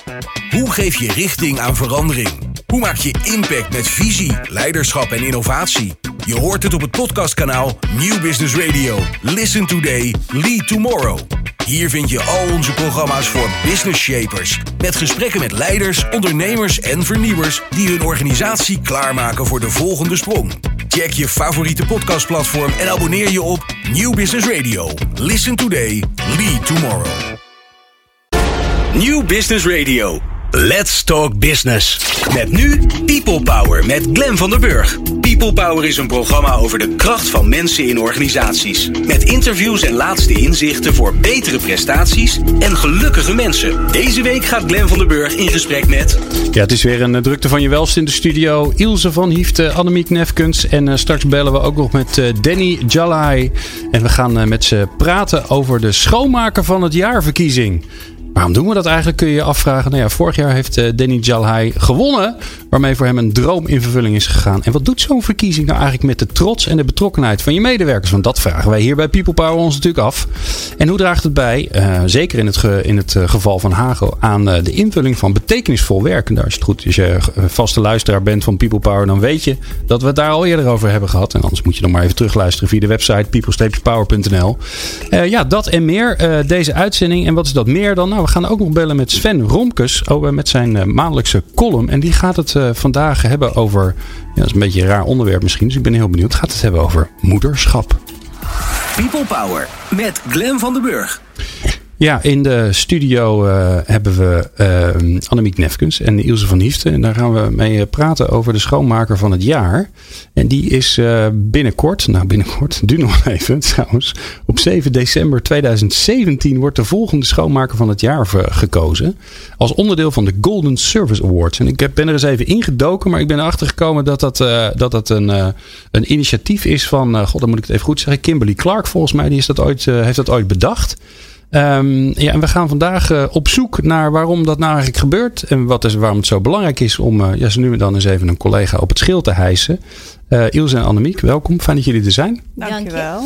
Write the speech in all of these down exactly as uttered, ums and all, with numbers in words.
Hoe geef je richting aan verandering? Hoe maak je impact met visie, leiderschap en innovatie? Je hoort het op het podcastkanaal Nieuw Business Radio. Listen today, lead tomorrow. Hier vind je al onze programma's voor business shapers. Met gesprekken met leiders, ondernemers en vernieuwers die hun organisatie klaarmaken voor de volgende sprong. Check je favoriete podcastplatform en abonneer je op Nieuw Business Radio. Listen today, lead tomorrow. Nieuw Business Radio. Let's talk business. Met nu People Power met Glenn van der Burg. People Power is een programma over de kracht van mensen in organisaties. Met interviews en laatste inzichten voor betere prestaties en gelukkige mensen. Deze week gaat Glenn van der Burg in gesprek met... Ja, het is weer een drukte van je welst in de studio. Ilse van Hiefte, Annemiek Nefkens. En uh, straks bellen we ook nog met uh, Danny Jalhai. En we gaan uh, met ze praten over de schoonmaker van het jaar verkiezing. Waarom doen we dat eigenlijk, kun je je afvragen. Nou ja, vorig jaar heeft uh, Danny Jalhai gewonnen, waarmee voor hem een droom in vervulling is gegaan. En wat doet zo'n verkiezing nou eigenlijk met de trots en de betrokkenheid van je medewerkers? Want dat vragen wij hier bij People Power ons natuurlijk af. En hoe draagt het bij, uh, zeker in het, ge, in het uh, geval van Hago, aan uh, de invulling van betekenisvol werk? En daar is het goed. Als je uh, vaste luisteraar bent van People Power, dan weet je dat we het daar al eerder over hebben gehad. En anders moet je nog maar even terugluisteren via de website people power punt n l. Uh, ja, dat en meer, uh, deze uitzending. En wat is dat meer dan? Nou, we gaan ook nog bellen met Sven Romkes oh, met zijn uh, maandelijkse column. En die gaat het uh, vandaag hebben over... Ja, dat is een beetje een raar onderwerp misschien, dus ik ben heel benieuwd. Gaat het hebben over moederschap. People Power met Glenn van der Burg. Ja, in de studio uh, hebben we uh, Annemiek Nefkens en Ilse van Hiefte. En daar gaan we mee praten over de schoonmaker van het jaar. En die is uh, binnenkort, nou binnenkort, duurt nog even trouwens. Op zeven december tweeduizend zeventien wordt de volgende schoonmaker van het jaar gekozen. Als onderdeel van de Golden Service Awards. En ik ben er eens even ingedoken, maar ik ben erachter gekomen dat dat, uh, dat, dat een, uh, een initiatief is van, uh, god dan moet ik het even goed zeggen, Kimberly Clark volgens mij. Die is dat ooit, uh, heeft dat ooit bedacht. Um, ja, en we gaan vandaag uh, op zoek naar waarom dat nou eigenlijk gebeurt. En wat is, waarom het zo belangrijk is om uh, ja, zo nu en dan eens even een collega op het schild te hijsen. Uh, Ilse en Annemiek, welkom. Fijn dat jullie er zijn. Dankjewel.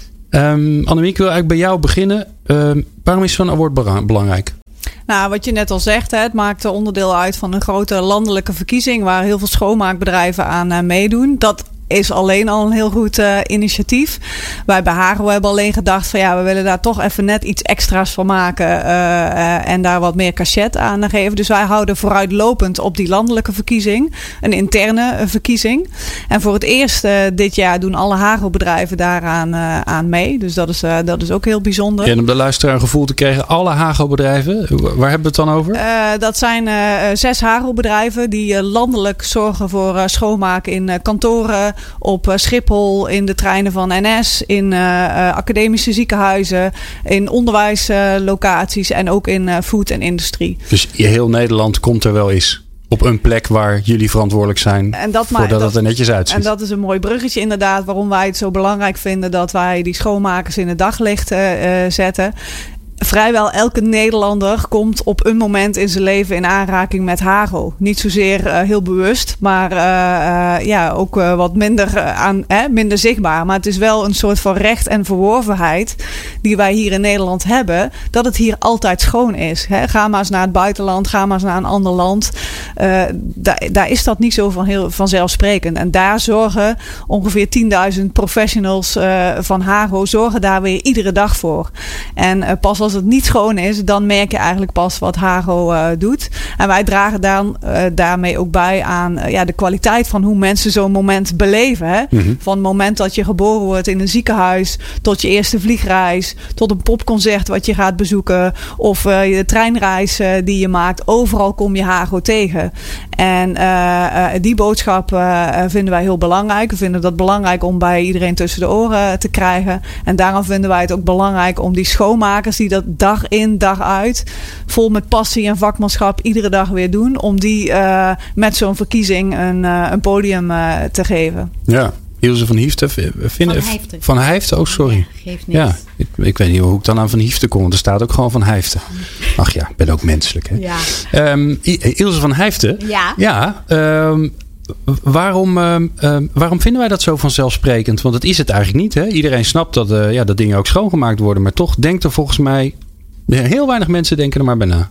Um, Annemiek, ik wil eigenlijk bij jou beginnen. Um, waarom is zo'n award belangrijk? Nou, wat je net al zegt, hè, het maakt onderdeel uit van een grote landelijke verkiezing waar heel veel schoonmaakbedrijven aan uh, meedoen. Dat is alleen al een heel goed uh, initiatief. Wij bij Hago hebben alleen gedacht van ja, we willen daar toch even net iets extra's van maken uh, uh, en daar wat meer cachet aan geven. Dus wij houden vooruitlopend op die landelijke verkiezing, een interne uh, verkiezing. En voor het eerst uh, dit jaar doen alle Hago bedrijven daaraan uh, aan mee. Dus dat is, uh, dat is ook heel bijzonder. En om de luisteraar een gevoel te krijgen, alle Hago bedrijven, waar hebben we het dan over? Uh, dat zijn uh, zes Hago bedrijven die uh, landelijk zorgen voor uh, schoonmaken in uh, kantoren, op Schiphol, in de treinen van N S, in uh, uh, academische ziekenhuizen, in onderwijslocaties uh, en ook in uh, food en industrie. Dus heel Nederland komt er wel eens op een plek waar jullie verantwoordelijk zijn en dat voordat dat, het er netjes uitziet. En dat is een mooi bruggetje inderdaad, waarom wij het zo belangrijk vinden dat wij die schoonmakers in het daglicht uh, uh, zetten. Vrijwel elke Nederlander komt op een moment in zijn leven in aanraking met Hago. Niet zozeer uh, heel bewust, maar uh, uh, ja, ook uh, wat minder, uh, aan, eh, minder zichtbaar. Maar het is wel een soort van recht en verworvenheid die wij hier in Nederland hebben, dat het hier altijd schoon is. Hè? Ga maar eens naar het buitenland, ga maar eens naar een ander land. Uh, daar, daar is dat niet zo van heel vanzelfsprekend. En daar zorgen ongeveer tienduizend professionals uh, van Hago zorgen daar weer iedere dag voor. En uh, pas als Als het niet schoon is, dan merk je eigenlijk pas wat Hago uh, doet. En wij dragen dan, uh, daarmee ook bij aan uh, ja, de kwaliteit van hoe mensen zo'n moment beleven. Hè? Mm-hmm. Van het moment dat je geboren wordt in een ziekenhuis, tot je eerste vliegreis, tot een popconcert wat je gaat bezoeken, of uh, de treinreis uh, die je maakt. Overal kom je Hago tegen. En uh, uh, die boodschap uh, vinden wij heel belangrijk. We vinden dat belangrijk om bij iedereen tussen de oren te krijgen. En daarom vinden wij het ook belangrijk om die schoonmakers die dat dag in, dag uit, vol met passie en vakmanschap iedere dag weer doen, om die uh, met zo'n verkiezing een, uh, een podium uh, te geven. Ja. Ilse van Hiefte. Vind, van Hijfte. Van Hijfte, oh sorry. Ja, geeft niks. Ja, ik, ik weet niet hoe ik dan aan Van Hiefte kom. Want er staat ook gewoon Van Hijfte. Ach ja, ik ben ook menselijk. Hè? Ja. Um, Ilse van Hijfte. Ja. Ja. Um, waarom, um, um, waarom vinden wij dat zo vanzelfsprekend? Want dat is het eigenlijk niet. Hè? Iedereen snapt dat, uh, ja, dat dingen ook schoongemaakt worden. Maar toch denkt er volgens mij... Heel weinig mensen denken er maar bij na.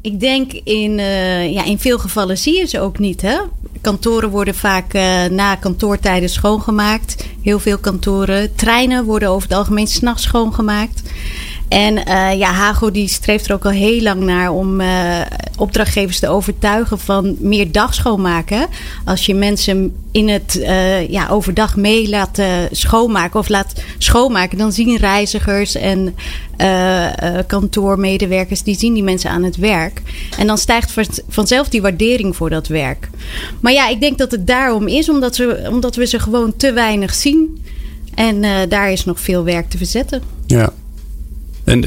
Ik denk in, uh, ja, in veel gevallen zie je ze ook niet. Hè? Kantoren worden vaak uh, na kantoortijden schoongemaakt. Heel veel kantoren. Treinen worden over het algemeen 's nachts schoongemaakt. En uh, ja, Hago die streeft er ook al heel lang naar om uh, opdrachtgevers te overtuigen van meer dagschoonmaken. Als je mensen in het uh, ja, overdag mee laat uh, schoonmaken of laat schoonmaken, dan zien reizigers en uh, uh, kantoormedewerkers, die zien die mensen aan het werk. En dan stijgt vanzelf die waardering voor dat werk. Maar ja, ik denk dat het daarom is, omdat, ze, omdat we ze gewoon te weinig zien. En uh, daar is nog veel werk te verzetten. Ja. En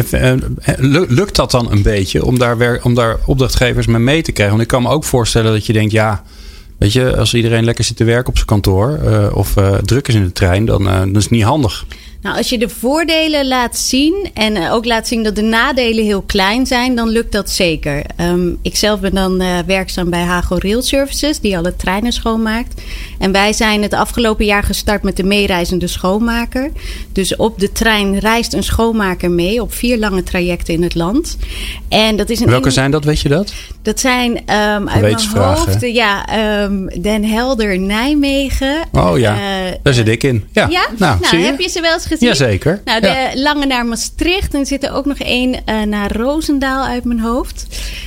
lukt dat dan een beetje om daar, wer- om daar opdrachtgevers mee mee te krijgen? Want ik kan me ook voorstellen dat je denkt, ja, weet je, als iedereen lekker zit te werken op zijn kantoor uh, of uh, druk is in de trein, dan, uh, dan is het niet handig. Nou, als je de voordelen laat zien en uh, ook laat zien dat de nadelen heel klein zijn, dan lukt dat zeker. Um, ik zelf ben dan uh, werkzaam bij Hago Rail Services, die alle treinen schoonmaakt. En wij zijn het afgelopen jaar gestart met de meereizende schoonmaker. Dus op de trein reist een schoonmaker mee op vier lange trajecten in het land. En dat is een Welke in... zijn dat, weet je dat? Dat zijn um, uit mijn hoofd, ja, um, Den Helder, Nijmegen. Oh ja, uh, daar zit ik in. Ja, ja? Nou, nou zie je? Heb je ze wel eens gezien? Jazeker. Nou, de ja. lange naar Maastricht. En er zit er ook nog één uh, naar Roosendaal uit mijn hoofd.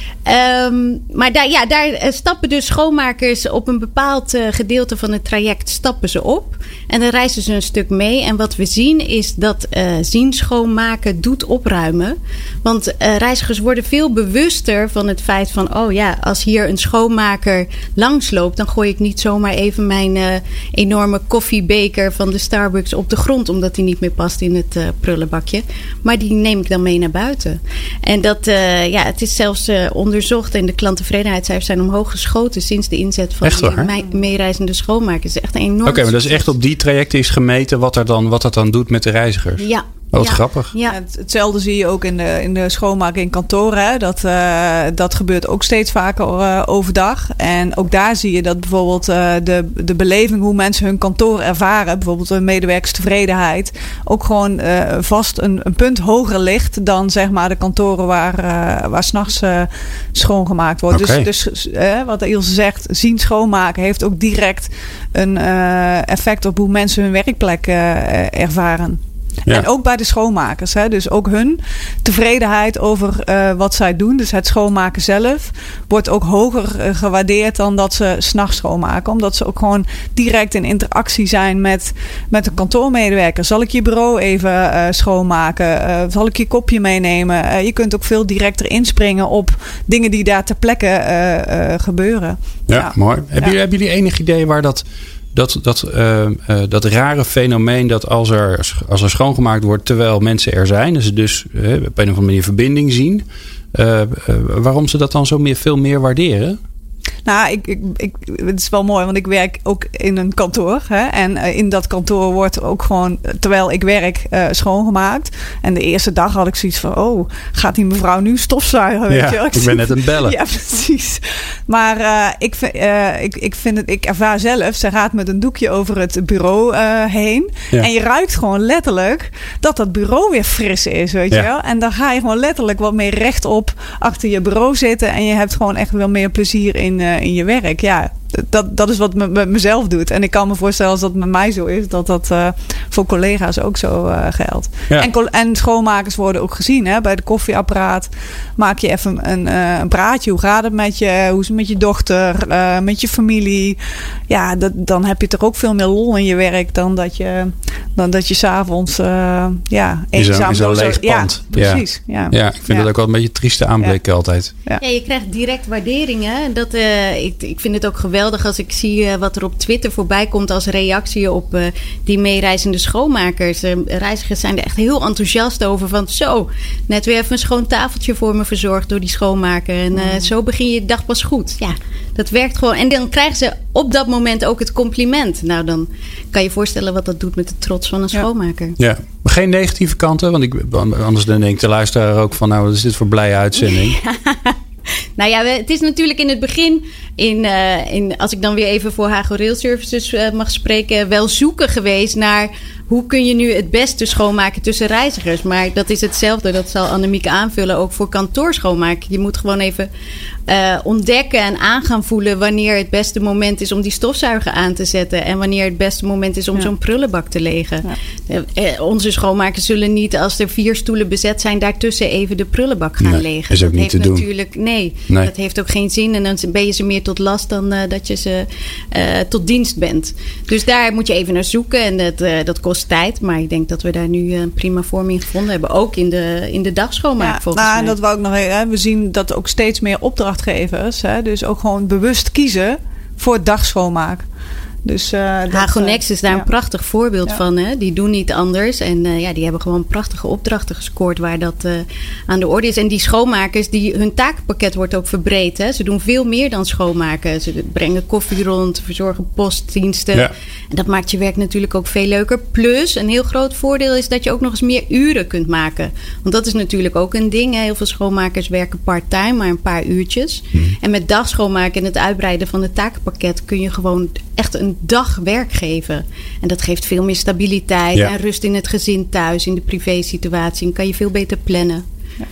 Um, maar daar, ja, daar stappen dus schoonmakers op een bepaald uh, gedeelte van het traject stappen ze op. En dan reizen ze een stuk mee. En wat we zien is dat uh, zien schoonmaken doet opruimen. Want uh, reizigers worden veel bewuster van het feit van, oh ja, als hier een schoonmaker langsloopt, dan gooi ik niet zomaar even mijn uh, enorme koffiebeker van de Starbucks op de grond, omdat die niet meer past in het uh, prullenbakje. Maar die neem ik dan mee naar buiten. En dat, uh, ja, het is zelfs uh, onderzocht en de klanttevredenheidscijfers zijn omhoog geschoten sinds de inzet van die me- meereizende schoonmakers. Het is echt een enorm. Oké, okay, maar dat is echt op die trajecten is gemeten wat, er dan, wat dat dan doet met de reizigers. Ja. Oh, wat ja. grappig. Ja. Het, hetzelfde zie je ook in de, in de schoonmaken in kantoren. Hè. Dat, uh, dat gebeurt ook steeds vaker uh, overdag. En ook daar zie je dat bijvoorbeeld uh, de, de beleving, hoe mensen hun kantoor ervaren, bijvoorbeeld de medewerkerstevredenheid, ook gewoon uh, vast een, een punt hoger ligt dan zeg maar de kantoren waar, uh, waar 's nachts uh, schoongemaakt wordt. Okay. Dus, dus uh, wat Ilse zegt, zien schoonmaken heeft ook direct een uh, effect op hoe mensen hun werkplek uh, ervaren. Ja. En ook bij de schoonmakers. Hè? Dus ook hun tevredenheid over uh, wat zij doen. Dus het schoonmaken zelf wordt ook hoger uh, gewaardeerd dan dat ze 's nachts schoonmaken. Omdat ze ook gewoon direct in interactie zijn met, met een kantoormedewerker. Zal ik je bureau even uh, schoonmaken? Uh, zal ik je kopje meenemen? Uh, je kunt ook veel directer inspringen op dingen die daar ter plekke uh, uh, gebeuren. Ja, ja. Mooi. Hebben, ja. jullie, hebben jullie enig idee waar dat... Dat, dat, uh, uh, dat rare fenomeen dat als er, als er schoongemaakt wordt terwijl mensen er zijn, dus, dus uh, op een of andere manier verbinding zien, uh, uh, waarom ze dat dan zo meer, veel meer waarderen? Nou, ik, ik, ik, het is wel mooi, want ik werk ook in een kantoor. Hè? En uh, in dat kantoor wordt ook gewoon, terwijl ik werk, uh, schoongemaakt. En de eerste dag had ik zoiets van, oh, gaat die mevrouw nu stofzuigen? Weet ja, je? Ik, ik ben net aan het bellen. Ja, precies. Maar uh, ik, uh, ik, ik vind het, ik ervaar zelf, ze gaat met een doekje over het bureau uh, heen. Ja. En je ruikt gewoon letterlijk dat dat bureau weer fris is, weet ja. je wel? En dan ga je gewoon letterlijk wat meer rechtop achter je bureau zitten. En je hebt gewoon echt wel meer plezier in Uh, in je werk. Ja, dat, dat is wat me, met mezelf doet. En ik kan me voorstellen als dat met mij zo is, dat dat uh, voor collega's ook zo uh, geldt. Ja. En, en schoonmakers worden ook gezien. Hè? Bij de koffieapparaat maak je even een, uh, een praatje. Hoe gaat het met je? Hoe is het met je dochter? Uh, met je familie? Ja, dat, dan heb je toch ook veel meer lol in je werk dan dat je, dan dat je 's avonds uh, ja, eenzaam in zo'n leeg pand. Ja, precies. Ja, ja. ja ik vind ja. dat ook wel een beetje een trieste aanblik ja. altijd. Ja. ja, je krijgt direct waarderingen. Dat, uh, ik, ik vind het ook geweldig als ik zie uh, wat er op Twitter voorbij komt als reactie op uh, die meereizende schoonmakers. Uh, reizigers zijn er echt heel enthousiast over. Van zo, net weer even een schoon tafeltje voor me verzorgd door die schoonmaker. En uh, mm. zo begin je de dag pas goed. Ja, dat werkt gewoon. En dan krijgen ze op dat moment ook het compliment. Nou, dan kan je voorstellen wat dat doet met de trots van een schoonmaker. Ja, ja. Maar geen negatieve kanten? Want ik, anders dan denk ik de luisteraar ook van, nou, wat is dit voor blije uitzending? Nou ja, het is natuurlijk in het begin, in, uh, in, als ik dan weer even voor Hago Rail Services uh, mag spreken, wel zoeken geweest naar hoe kun je nu het beste schoonmaken tussen reizigers? Maar dat is hetzelfde, dat zal Annemiek aanvullen, ook voor kantoor schoonmaken. Je moet gewoon even uh, ontdekken en aan gaan voelen wanneer het beste moment is om die stofzuiger aan te zetten. En wanneer het beste moment is om ja. zo'n prullenbak te legen. Ja. Uh, onze schoonmakers zullen niet, als er vier stoelen bezet zijn, daartussen even de prullenbak gaan nee, legen. Is ook dat niet heeft te natuurlijk, doen. Nee, nee, dat heeft ook geen zin. En dan ben je ze meer tot last dan uh, dat je ze uh, tot dienst bent. Dus daar moet je even naar zoeken. En dat, uh, dat kost tijd. Maar ik denk dat we daar nu een prima vorm in gevonden hebben. Ook in de, in de dagschoonmaak ja, volgens nou, mij. En dat wou ik nog hè, we zien dat ook steeds meer opdrachtgevers. Hè, dus ook gewoon bewust kiezen voor dagschoonmaak. Dus, uh, Hagonex is daar ja. een prachtig voorbeeld ja. van. Hè? Die doen niet anders. En uh, ja, die hebben gewoon prachtige opdrachten gescoord waar dat uh, aan de orde is. En die schoonmakers, die, hun takenpakket wordt ook verbreed. Hè? Ze doen veel meer dan schoonmaken. Ze brengen koffie rond, verzorgen postdiensten. Ja. En dat maakt je werk natuurlijk ook veel leuker. Plus, een heel groot voordeel is dat je ook nog eens meer uren kunt maken. Want dat is natuurlijk ook een ding. Hè? Heel veel schoonmakers werken part-time, maar een paar uurtjes. Hmm. En met dagschoonmaken en het uitbreiden van het takenpakket kun je gewoon echt een dag werk geven. En dat geeft veel meer stabiliteit ja. en rust in het gezin thuis, in de privésituatie. En kan je veel beter plannen. Ja.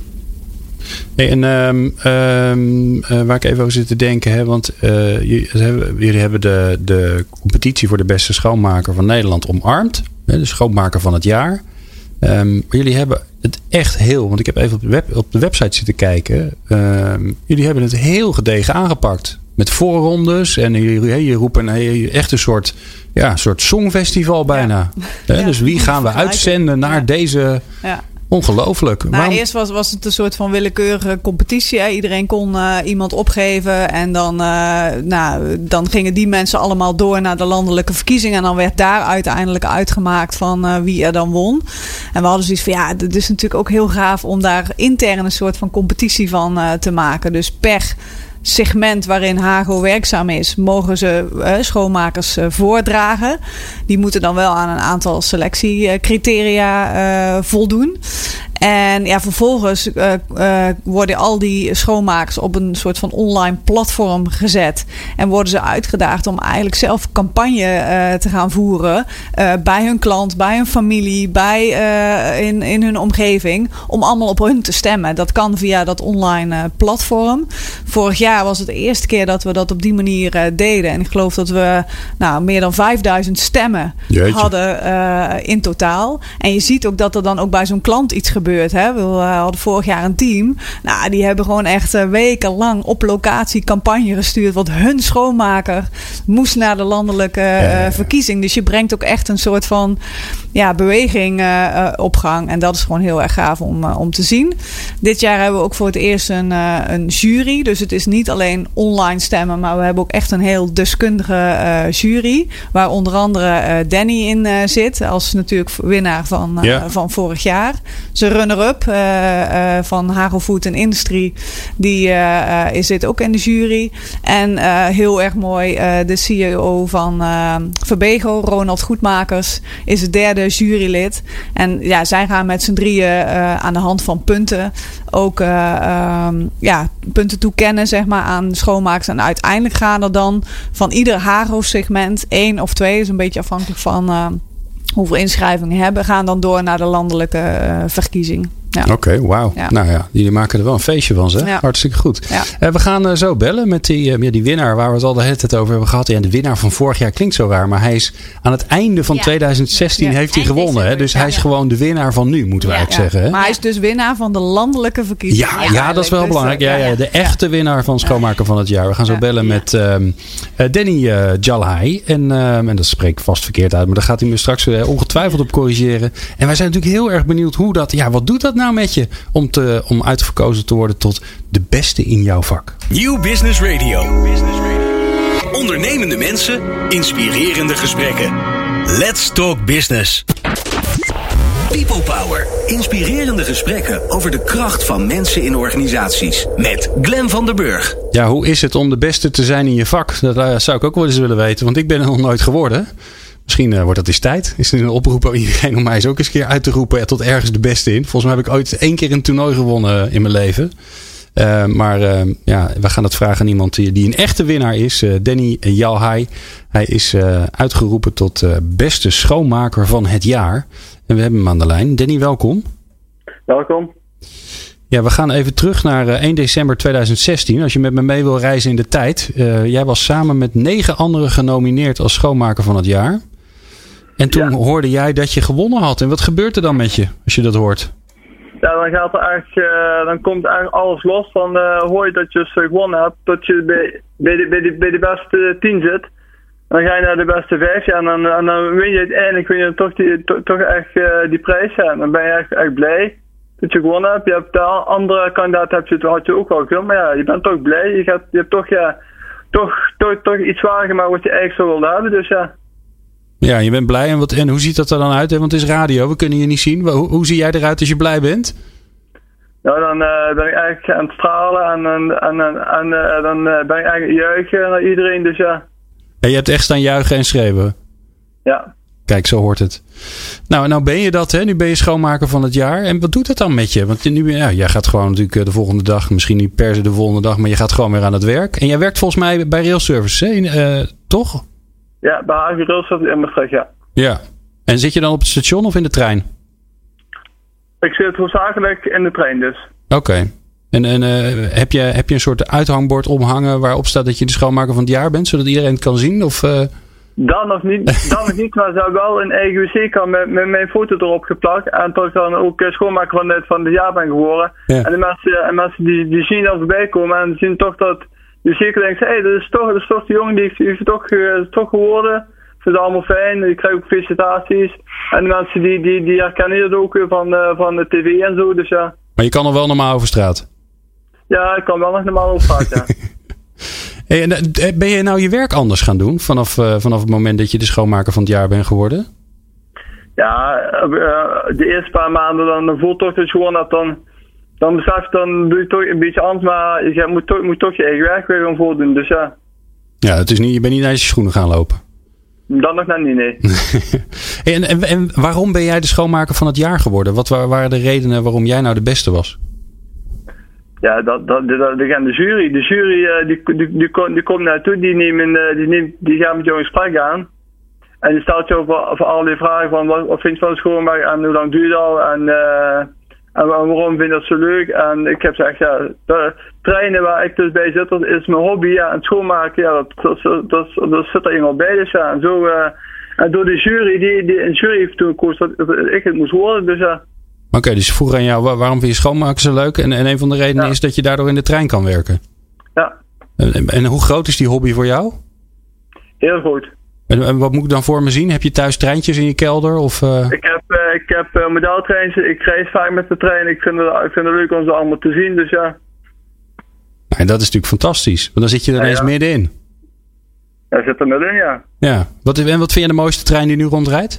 Hey, en um, um, uh, waar ik even over zit te denken, hè, want uh, jullie, jullie hebben de, de competitie voor de beste schoonmaker van Nederland omarmd. Hè, de schoonmaker van het jaar. Um, maar jullie hebben het echt heel, want ik heb even op de, web, op de website zitten kijken. Um, jullie hebben het heel gedegen aangepakt. Met voorrondes en je, je roept een, echt een soort, ja, soort songfestival bijna. Ja. Ja, dus wie gaan we uitzenden naar ja. deze... Ja. Ongelooflijk. Nou, Waarom? Eerst was, was het een soort van willekeurige competitie. Hè? Iedereen kon uh, iemand opgeven. En dan, uh, nou, dan gingen die mensen allemaal door naar de landelijke verkiezingen. En dan werd daar uiteindelijk uitgemaakt van uh, wie er dan won. En we hadden zoiets van, ja, het is natuurlijk ook heel gaaf om daar intern een soort van competitie van uh, te maken. Dus per segment waarin Hago werkzaam is, mogen ze uh, schoonmakers uh, voordragen. Die moeten dan wel aan een aantal selectiecriteria uh, voldoen. En ja, vervolgens uh, uh, worden al die schoonmakers op een soort van online platform gezet. En worden ze uitgedaagd om eigenlijk zelf campagne uh, te gaan voeren. Uh, bij hun klant, bij hun familie, bij, uh, in, in hun omgeving. Om allemaal op hun te stemmen. Dat kan via dat online uh, platform. Vorig jaar was het de eerste keer dat we dat op die manier uh, deden. En ik geloof dat we nou, meer dan vijfduizend stemmen Jeetje. hadden uh, in totaal. En je ziet ook dat er dan ook bij zo'n klant iets gebeurt. Hè. We hadden vorig jaar een team. Nou, die hebben gewoon echt uh, wekenlang op locatie campagne gestuurd. Want hun schoonmaker moest naar de landelijke uh, ja, ja, ja. verkiezing. Dus je brengt ook echt een soort van ja, beweging uh, uh, op gang. En dat is gewoon heel erg gaaf om, uh, om te zien. Dit jaar hebben we ook voor het eerst een, uh, een jury. Dus het is niet alleen online stemmen. Maar we hebben ook echt een heel deskundige uh, jury. Waar onder andere uh, Danny in uh, zit. Als natuurlijk winnaar van, uh, ja. van vorig jaar. Ze runner-up uh, uh, van Hago Food and Industry. Die uh, uh, zit ook in de jury. En uh, heel erg mooi, uh, de C E O van uh, Verbego, Ronald Goedmakers, is het derde jurylid. En ja, zij gaan met z'n drieën uh, aan de hand van punten ook uh, um, ja, punten toekennen zeg maar, aan schoonmakers. En uiteindelijk gaan er dan van ieder Hago-segment één of twee, is een beetje afhankelijk van Uh, hoeveel inschrijvingen hebben, gaan dan door naar de landelijke uh, verkiezing. Ja. Oké, okay, wauw. Ja. Nou ja, jullie maken er wel een feestje van, zeg. Ja. Hartstikke goed. Ja. Uh, we gaan uh, zo bellen met die, uh, die winnaar waar we het al de hele tijd over hebben gehad. Ja, de winnaar van vorig jaar klinkt zo raar, maar hij is aan het einde van ja. twintig zestien ja. heeft hij gewonnen. Hè? Dus ja, hij is ja. gewoon de winnaar van nu, moeten we ja. eigenlijk ja. zeggen. Hè? Maar hij is dus winnaar van de landelijke verkiezingen. Ja, ja, ja dat is wel dus belangrijk. Ja, ja, de echte winnaar van schoonmaker van het jaar. We gaan zo ja. bellen ja. met um, uh, Danny uh, Jalhai. En, um, en dat spreekt vast verkeerd uit, maar daar gaat hij me straks uh, ongetwijfeld op corrigeren. En wij zijn natuurlijk heel erg benieuwd hoe dat, ja, wat doet dat nou met je? Om, te, om uitverkozen te worden tot de beste in jouw vak. Nieuw Business Radio. New Business Radio. Ondernemende mensen, inspirerende gesprekken. Let's talk business. People Power. Inspirerende gesprekken over de kracht van mensen in organisaties. Met Glenn van der Burg. Ja, hoe is het om de beste te zijn in je vak? Dat uh, zou ik ook wel eens willen weten, want ik ben er nog nooit geworden. Misschien uh, wordt dat eens tijd. Is er een oproep aan iedereen om mij eens ook eens een keer uit te roepen tot ergens de beste in. Volgens mij heb ik ooit één keer een toernooi gewonnen in mijn leven. Uh, maar uh, ja, we gaan het vragen aan iemand die, die een echte winnaar is. Uh, Danny Jalhai. Hij is uh, uitgeroepen tot uh, beste schoonmaker van het jaar. En we hebben hem aan de lijn. Danny, welkom. Welkom. Ja, we gaan even terug naar uh, één december tweeduizend zestien. Als je met me mee wil reizen in de tijd. Uh, jij was samen met negen anderen genomineerd als schoonmaker van het jaar. En toen ja. hoorde jij dat je gewonnen had. En wat gebeurt er dan met je als je dat hoort? Ja, dan gaat er eigenlijk, uh, dan komt eigenlijk alles los van uh, hoor je dat je dus gewonnen hebt, dat je bij, bij, de, bij, de, bij de beste tien zit. Dan ga je naar de beste vijf ja, en, dan, en dan win je uiteindelijk win je toch, die, to, toch echt uh, die prijs. Ja. En dan ben je echt, echt blij dat je gewonnen hebt. Je hebt de andere kandidaat heb je, had je ook wel gekund, maar ja, je bent toch blij. Je, gaat, je hebt toch, ja, toch, toch, toch iets zwaar gemaakt wat je eigenlijk zo wilde hebben, dus ja. Ja, je bent blij. En, wat, en hoe ziet dat er dan uit? Hè? Want het is radio, we kunnen je niet zien. Hoe, hoe zie jij eruit als je blij bent? Nou, dan uh, ben ik eigenlijk aan het stralen en, en, en, en uh, dan uh, ben ik eigenlijk juichen naar iedereen, dus ja. Ja, je hebt echt staan juichen en schreeuwen? Ja. Kijk, zo hoort het. Nou, nou ben je dat, hè? Nu ben je schoonmaker van het jaar. En wat doet het dan met je? Want nu, ja, jij gaat gewoon natuurlijk de volgende dag, misschien niet per se de volgende dag, maar je gaat gewoon weer aan het werk. En jij werkt volgens mij bij Railservice, hè? Uh, toch? Ja, bij H G Railservice in Maastricht, ja. Ja. En zit je dan op het station of in de trein? Ik zit hoofdzakelijk in de trein dus. Oké. Okay. En, en uh, heb, je, heb je een soort uithangbord omhangen waarop staat dat je de schoonmaker van het jaar bent, zodat iedereen het kan zien? Of, uh... Dan nog niet, dan nog niet, maar ze hebben wel een eigen wc-kamer met, met mijn foto erop geplakt. En toch dan ook schoonmaker van het, van het jaar ben geworden. Ja. En de mensen, en mensen die, die zien dat voorbij komen en zien toch dat je zeker denkt, hé, hey, dat is toch, dat is toch de jongen die heeft toch, uh, toch geworden. Ik vind het allemaal fijn, je krijgt ook felicitaties. En de mensen die, die, die herkennen het ook weer van, uh, van de tv en zo, dus ja. Maar je kan nog wel normaal over straat? Ja, ik kan wel nog normaal over straat, ja. Hey, en ben je nou je werk anders gaan doen vanaf, uh, vanaf het moment dat je de schoonmaker van het jaar bent geworden? Ja, uh, de eerste paar maanden dan, dan voelt toch dat je gewoon dat dan, dan besef dan doe je toch een beetje anders, maar je moet toch, moet toch je eigen werk weer gaan voordoen, dus ja. Ja, het is niet, je bent niet naar je schoenen gaan lopen? Dan nog net niet, nee. hey, en, en, en waarom ben jij de schoonmaker van het jaar geworden? Wat waren de redenen waarom jij nou de beste was? Ja, dat, dat, dat, dat gaan de jury. De jury uh, die, die, die, die, die komt naartoe, die, nemen, uh, die, neemt, die gaan met jou in gesprek aan. En die stelt jou voor, voor allerlei vragen van wat, wat vind je van het schoonmaken en hoe lang duurt het al en, uh, en waarom vind je dat zo leuk. En ik heb gezegd, ja, de treinen waar ik dus bij zit, dat is mijn hobby. Ja, en het schoonmaken, ja, dat, dat, dat, dat, dat zit er eenmaal bij. Dus ja, en zo, uh, en door de jury, die, die een jury heeft toen gekozen dat, dat ik het moest worden, dus ja. Oké, okay, dus vroeg aan jou, waarom vind je schoonmaken zo leuk? En, en een van de redenen ja. is dat je daardoor in de trein kan werken. Ja. En, en hoe groot is die hobby voor jou? Heel goed. En, en wat moet ik dan voor me zien? Heb je thuis treintjes in je kelder? Of, uh... Ik heb, uh, ik heb uh, modeltreintjes, ik reis vaak met de trein. Ik vind, het, ik vind het leuk om ze allemaal te zien, dus ja. En dat is natuurlijk fantastisch, want dan zit je er ineens ja, ja. middenin. Ja, zit er middenin, ja. Ja. Wat, en wat vind je de mooiste trein die nu rondrijdt?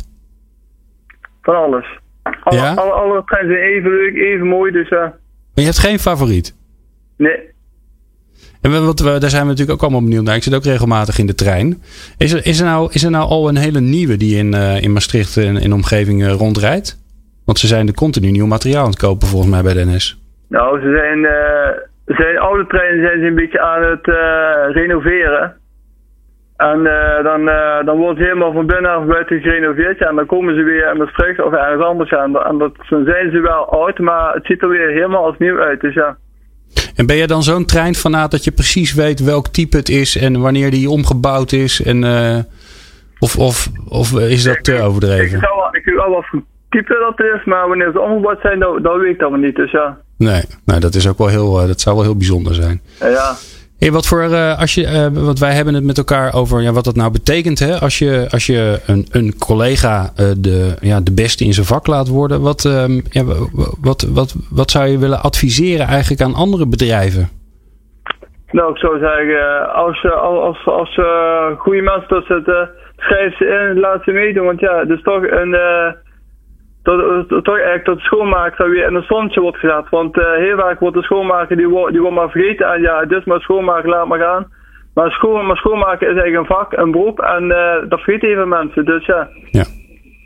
Van alles. Alle, ja? alle, alle treinen zijn even leuk, even mooi, dus ja. Uh... Maar je hebt geen favoriet? Nee. En wat, daar zijn we natuurlijk ook allemaal benieuwd naar. Ik zit ook regelmatig in de trein. Is er, is er, nou, is er nou al een hele nieuwe die in, uh, in Maastricht en in de omgeving uh, rondrijdt? Want ze zijn er continu nieuw materiaal aan het kopen volgens mij bij de N S. Nou, ze zijn, uh, zijn oude treinen zijn ze een beetje aan het uh, renoveren. En uh, dan, uh, dan wordt het helemaal van binnen naar buiten gerenoveerd. Ja, en dan komen ze weer in Maastricht of ergens anders aan. En dat, dan zijn ze wel oud, maar het ziet er weer helemaal als nieuw uit. Dus ja. En ben je dan zo'n treinfanaat dat je precies weet welk type het is en wanneer die omgebouwd is? En, uh, of, of, of is dat te overdreven? Ik, ik, wel, ik weet wel wat voor type dat is, maar wanneer ze omgebouwd zijn, dat, dat weet ik dan niet. Dus ja. Nee, nou, dat is ook wel heel, uh, dat zou wel heel bijzonder zijn. Ja. ja. Hey, wat voor, uh, als je, uh, want wij hebben het met elkaar over ja, wat dat nou betekent. Hè? Als je, als je een, een collega uh, de, ja, de beste in zijn vak laat worden. Wat, um, ja, wat, wat, wat zou je willen adviseren eigenlijk aan andere bedrijven? Nou, ik zou zeggen, als, als, als, als uh, goede mensen dat zitten, schrijf ze in, laat ze meedoen. Want ja, het is toch een... Uh, Dat, dat, toch eigenlijk dat schoonmaken dat weer in een zonnetje wordt gezet. Want uh, heel vaak wordt de schoonmaker die wordt, die wordt maar vergeten. En ja, het is maar schoonmaken, laat maar gaan. Maar, schoon, maar schoonmaken is eigenlijk een vak, een beroep. En uh, dat vergeten even mensen, dus ja. Ja.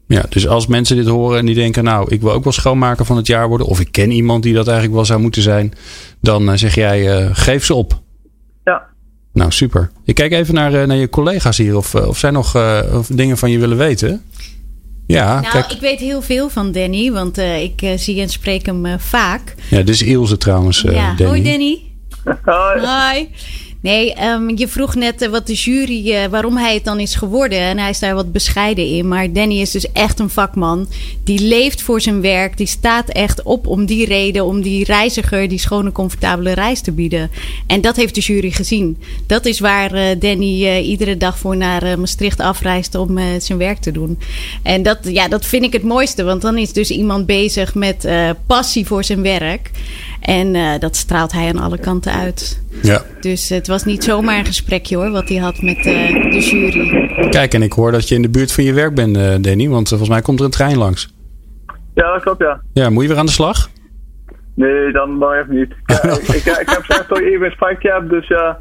Ja, dus als mensen dit horen en die denken, nou, ik wil ook wel schoonmaker van het jaar worden, of ik ken iemand die dat eigenlijk wel zou moeten zijn, dan uh, zeg jij, uh, geef ze op. Ja. Nou, super. Ik kijk even naar, uh, naar je collega's hier, of, uh, of zij nog uh, of dingen van je willen weten. Ja, nou, kijk. Ik weet heel veel van Danny, want uh, ik uh, zie en spreek hem uh, vaak. Ja, dit is Ilse trouwens, uh, ja. Danny. Hoi Danny. Hoi. Hoi. Nee, um, je vroeg net uh, wat de jury, uh, waarom hij het dan is geworden. En hij is daar wat bescheiden in. Maar Danny is dus echt een vakman. Die leeft voor zijn werk. Die staat echt op om die reden, om die reiziger die schone, comfortabele reis te bieden. En dat heeft de jury gezien. Dat is waar uh, Danny uh, iedere dag voor naar uh, Maastricht afreist om uh, zijn werk te doen. En dat, ja, dat vind ik het mooiste. Want dan is dus iemand bezig met uh, passie voor zijn werk. En uh, dat straalt hij aan alle kanten uit. Ja. Dus het was niet zomaar een gesprekje hoor, wat hij had met uh, de jury. Kijk, en ik hoor dat je in de buurt van je werk bent, uh, Danny. Want uh, volgens mij komt er een trein langs. Ja, dat klopt, ja. Ja, moet je weer aan de slag? Nee, dan, dan even niet. Ja, ik, ik, ik heb zelf toch even een spijtje, dus ja.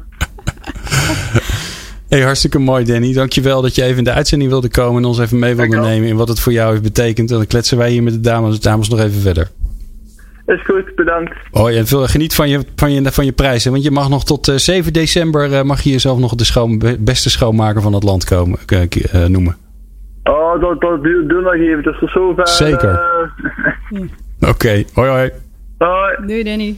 Hey, hartstikke mooi, Danny. Dankjewel dat je even in de uitzending wilde komen en ons even mee wilde nemen in wat het voor jou heeft betekend. En dan kletsen wij hier met de dames, de dames nog even verder. Is goed, bedankt. Oh, en veel, geniet van je, van, je, van je prijzen. Want je mag nog tot uh, zeven december uh, mag je jezelf nog de schoon, beste schoonmaker van het land komen, uh, uh, noemen. Oh, dat, dat doe nog even. Het is er zo ver. Zeker. Uh... Oké, okay. Hoi hoi. Hoi. Doei Danny.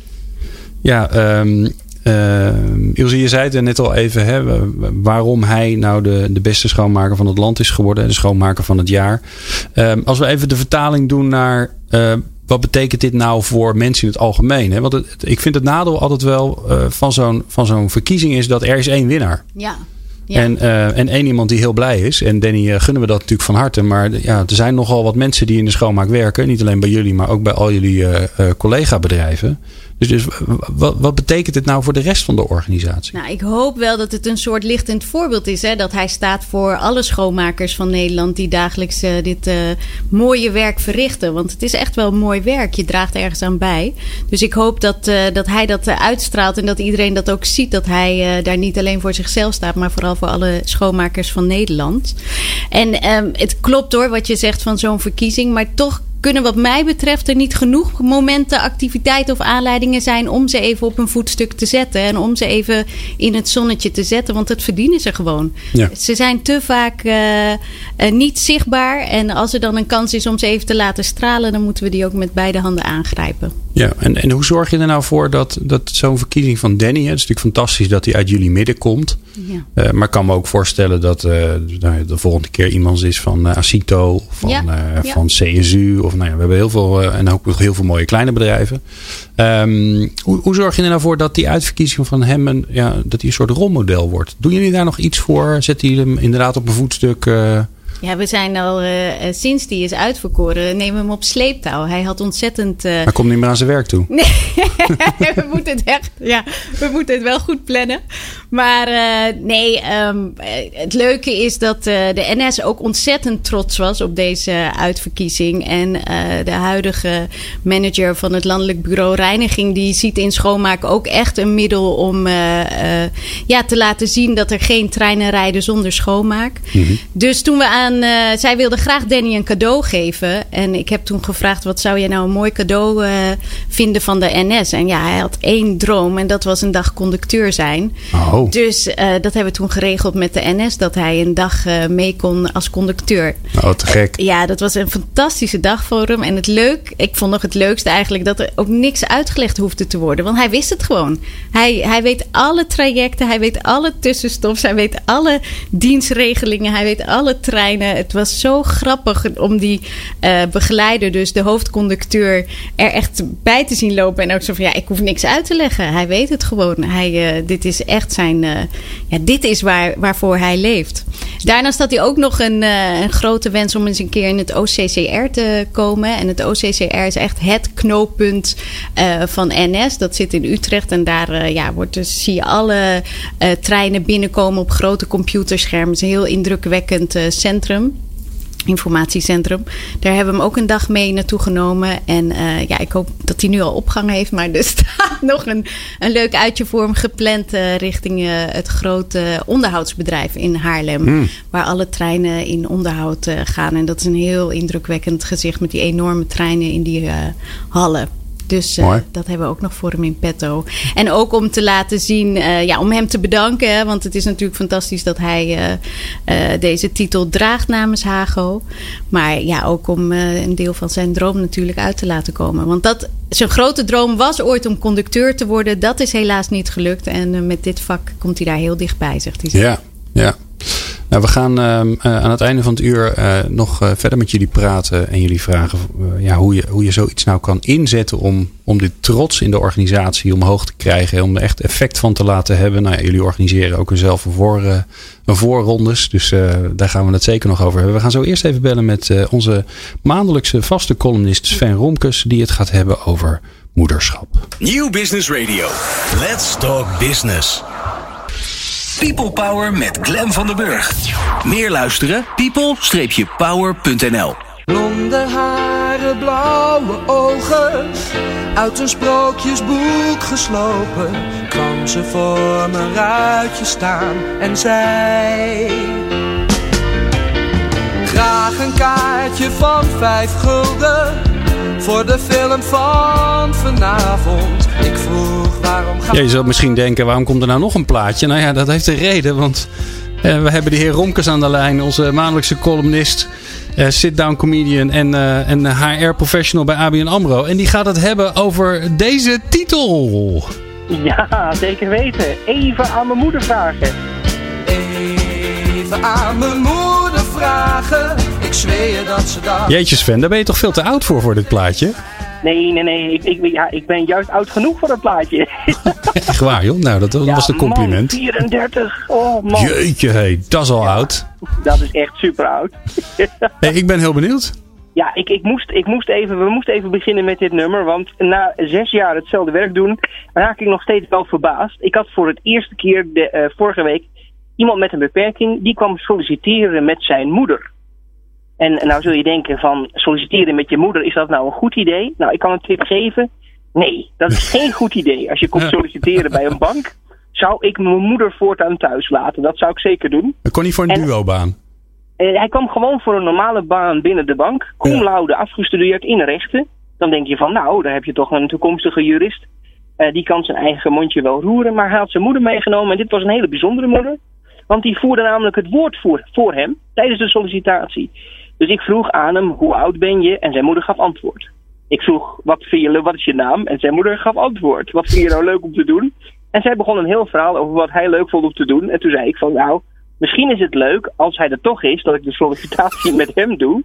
Ja, um, uh, Ilse, je zei het net al even, hè, waarom hij nou de, de beste schoonmaker van het land is geworden. De schoonmaker van het jaar. Um, als we even de vertaling doen naar... Uh, wat betekent dit nou voor mensen in het algemeen? Hè? Want het, ik vind het nadeel altijd wel uh, van, zo'n, van zo'n verkiezing is dat er is één winnaar. Ja. Ja. En, uh, en één iemand die heel blij is. En Danny uh, gunnen we dat natuurlijk van harte. Maar ja, er zijn nogal wat mensen die in de schoonmaak werken. Niet alleen bij jullie, maar ook bij al jullie uh, uh, collega-bedrijven. Dus, dus wat, wat betekent dit nou voor de rest van de organisatie? Nou, ik hoop wel dat het een soort lichtend voorbeeld is. Hè? Dat hij staat voor alle schoonmakers van Nederland die dagelijks uh, dit uh, mooie werk verrichten. Want het is echt wel mooi werk. Je draagt ergens aan bij. Dus ik hoop dat, uh, dat hij dat uh, uitstraalt en dat iedereen dat ook ziet. Dat hij uh, daar niet alleen voor zichzelf staat, maar vooral voor alle schoonmakers van Nederland. En um, het klopt hoor wat je zegt van zo'n verkiezing. Maar toch kunnen wat mij betreft er niet genoeg momenten, activiteiten of aanleidingen zijn om ze even op een voetstuk te zetten. En om ze even in het zonnetje te zetten. Want dat verdienen ze gewoon. Ja. Ze zijn te vaak uh, uh, niet zichtbaar. En als er dan een kans is om ze even te laten stralen, dan moeten we die ook met beide handen aangrijpen. Ja, en, en hoe zorg je er nou voor dat, dat zo'n verkiezing van Danny, hè, het is natuurlijk fantastisch dat hij uit jullie midden komt. Ja. Uh, maar ik kan me ook voorstellen dat uh, nou, de volgende keer iemand is van uh, Acito, van, ja. uh, ja. van C S U. Of nou ja, we hebben heel veel uh, en ook nog heel veel mooie kleine bedrijven. Um, hoe, hoe zorg je er nou voor dat die uitverkiezing van hem een, ja, dat hij een soort rolmodel wordt? Doen jullie daar nog iets voor? Zetten jullie hem inderdaad op een voetstuk? Uh, Ja, we zijn al uh, sinds die is uitverkoren, nemen we hem op sleeptouw. Hij had ontzettend... Uh... Hij komt niet meer aan zijn werk toe. Nee, we moeten het echt... Ja, we moeten het wel goed plannen. Maar uh, nee, um, het leuke is dat uh, de N S ook ontzettend trots was op deze uitverkiezing. En uh, de huidige manager van het Landelijk Bureau Reiniging, die ziet in schoonmaken ook echt een middel om uh, uh, ja, te laten zien dat er geen treinen rijden zonder schoonmaak. Mm-hmm. Dus toen we aan Uh, zij wilde graag Danny een cadeau geven. En ik heb toen gevraagd, wat zou jij nou een mooi cadeau uh, vinden van de N S? En ja, hij had één droom en dat was een dag conducteur zijn. Oh. Dus uh, dat hebben we toen geregeld met de N S. Dat hij een dag uh, mee kon als conducteur. Oh, te gek. Uh, ja, dat was een fantastische dag voor hem. En het leuk, ik vond nog het leukste eigenlijk dat er ook niks uitgelegd hoefde te worden. Want hij wist het gewoon. Hij, hij weet alle trajecten, hij weet alle tussenstops, hij weet alle dienstregelingen, hij weet alle treinen. Het was zo grappig om die uh, begeleider, dus de hoofdconducteur, er echt bij te zien lopen. En ook zo van, ja, ik hoef niks uit te leggen. Hij weet het gewoon. Hij, uh, dit is echt zijn... Uh, ja, dit is waar, waarvoor hij leeft. Daarnaast had hij ook nog een, uh, een grote wens om eens een keer in het O C C R te komen. En het O C C R is echt het knooppunt uh, van N S. Dat zit in Utrecht. En daar uh, ja, wordt dus, zie je alle uh, treinen binnenkomen op grote computerschermen. Het is een heel indrukwekkend uh, centrum. informatiecentrum. Daar hebben we hem ook een dag mee naartoe genomen. En uh, ja, ik hoop dat hij nu al opgang heeft. Maar er staat nog een, een leuk uitje voor hem gepland uh, richting uh, het grote onderhoudsbedrijf in Haarlem. Mm. Waar alle treinen in onderhoud uh, gaan. En dat is een heel indrukwekkend gezicht met die enorme treinen in die uh, hallen. Dus uh, dat hebben we ook nog voor hem in petto. En ook om te laten zien, uh, ja, om hem te bedanken. Hè, want het is natuurlijk fantastisch dat hij uh, uh, deze titel draagt namens Hago. Maar ja, ook om uh, een deel van zijn droom natuurlijk uit te laten komen. Want dat zijn grote droom was ooit om conducteur te worden. Dat is helaas niet gelukt. En uh, met dit vak komt hij daar heel dichtbij, zegt hij. Ja, ja. Nou, we gaan uh, uh, aan het einde van het uur uh, nog uh, verder met jullie praten en jullie vragen uh, ja, hoe, je, hoe je zoiets nou kan inzetten om, om dit trots in de organisatie omhoog te krijgen en om er echt effect van te laten hebben. Nou, ja, jullie organiseren ook zelf een, voor, uh, een voorrondes, dus uh, daar gaan we het zeker nog over hebben. We gaan zo eerst even bellen met uh, onze maandelijkse vaste columnist Sven Romkes, die het gaat hebben over moederschap. Nieuw Business Radio. Let's talk business. People Power met Glenn van den Burg. Meer luisteren? people power punt n l. Blonde haren, blauwe ogen, uit een sprookjesboek geslopen, kwam ze voor mijn ruitje staan en zei: graag een kaartje van vijf gulden voor de film van vanavond. Ik vroeg waarom ga... Ja, je zult misschien denken, waarom komt er nou nog een plaatje? Nou ja, dat heeft een reden, want uh, we hebben de heer Romkes aan de lijn, onze maandelijkse columnist, uh, sit-down comedian en, uh, en H R-professional bij A B N AMRO. En die gaat het hebben over deze titel. Ja, zeker weten. Even aan mijn moeder vragen. Even aan mijn moeder vragen. Ik zweer dat ze dat... Jeetje Sven, daar ben je toch veel te oud voor voor dit plaatje? Nee, nee, nee. Ik, ik, ja, ik ben juist oud genoeg voor dat plaatje. Echt waar, joh? Nou, dat, dat ja, was een compliment. Man, vierendertig. Oh, man. Jeetje, hé. Dat is al ja, oud. Dat is echt super oud. Hey, ik ben heel benieuwd. Ja, ik, ik, moest, ik moest even, we moesten even beginnen met dit nummer. Want na zes jaar hetzelfde werk doen, raak ik nog steeds wel verbaasd. Ik had voor het eerste keer de, uh, vorige week iemand met een beperking, die kwam solliciteren met zijn moeder. En, en nou zul je denken van, solliciteren met je moeder, is dat nou een goed idee? Nou, ik kan een tip geven. Nee, dat is geen goed idee. Als je komt solliciteren bij een bank, zou ik mijn moeder voortaan thuis laten. Dat zou ik zeker doen. Dat kon niet voor een en, duo-baan? Uh, hij kwam gewoon voor een normale baan binnen de bank. Cum laude, afgestudeerd in rechten. Dan denk je van, nou, daar heb je toch een toekomstige jurist. Uh, die kan zijn eigen mondje wel roeren. Maar hij had zijn moeder meegenomen en dit was een hele bijzondere moeder. Want die voerde namelijk het woord voor, voor hem tijdens de sollicitatie. Dus ik vroeg aan hem, hoe oud ben je? En zijn moeder gaf antwoord. Ik vroeg, wat, vind je, wat is je naam? En zijn moeder gaf antwoord. Wat vind je nou leuk om te doen? En zij begon een heel verhaal over wat hij leuk vond om te doen. En toen zei ik van, nou, misschien is het leuk, als hij er toch is, dat ik de sollicitatie met hem doe.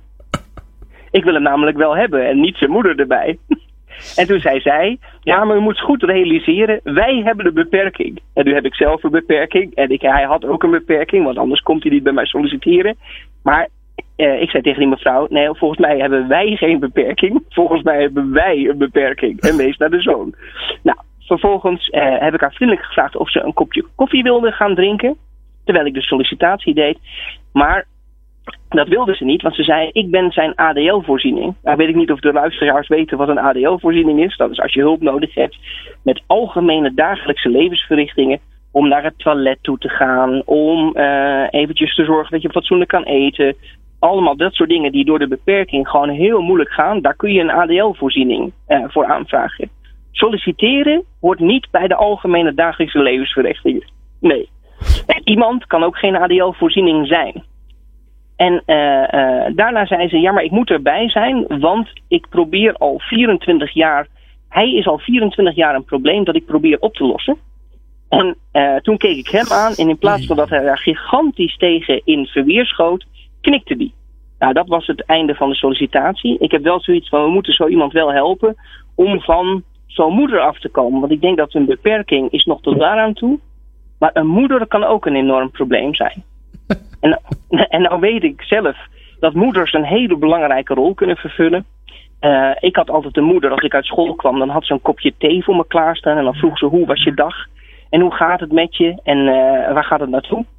Ik wil hem namelijk wel hebben en niet zijn moeder erbij. En toen zei zij, ja, maar u moet goed realiseren, wij hebben de beperking. En nu heb ik zelf een beperking. En ik, hij had ook een beperking, want anders komt hij niet bij mij solliciteren. Maar uh, ik zei tegen die mevrouw, nee, volgens mij hebben wij geen beperking. Volgens mij hebben wij een beperking. En wees naar de zoon. Nou, vervolgens uh, heb ik haar vriendelijk gevraagd of ze een kopje koffie wilde gaan drinken. Terwijl ik de sollicitatie deed. Maar dat wilde ze niet, want ze zei, ik ben zijn A D L-voorziening. Nou weet ik niet of de luisteraars weten wat een A D L-voorziening is. Dat is als je hulp nodig hebt met algemene dagelijkse levensverrichtingen. Om naar het toilet toe te gaan, om uh, eventjes te zorgen dat je fatsoenlijk kan eten. Allemaal dat soort dingen die door de beperking gewoon heel moeilijk gaan. Daar kun je een A D L-voorziening uh, voor aanvragen. Solliciteren hoort niet bij de algemene dagelijkse levensverrichtingen. Nee. En iemand kan ook geen A D L-voorziening zijn. En uh, uh, daarna zei ze, ja, maar ik moet erbij zijn, want ik probeer al vierentwintig jaar, hij is al vierentwintig jaar een probleem dat ik probeer op te lossen. En uh, toen keek ik hem aan en in plaats van dat hij daar gigantisch tegen in verweer schoot, knikte die. Nou, dat was het einde van de sollicitatie. Ik heb wel zoiets van, we moeten zo iemand wel helpen om van zo'n moeder af te komen. Want ik denk dat een beperking is nog tot daaraan toe. Maar een moeder kan ook een enorm probleem zijn. En, en nou weet ik zelf dat moeders een hele belangrijke rol kunnen vervullen. Uh, ik had altijd een moeder, als ik uit school kwam, dan had ze een kopje thee voor me klaarstaan. En dan vroeg ze, hoe was je dag? En hoe gaat het met je? En uh, waar gaat het naartoe?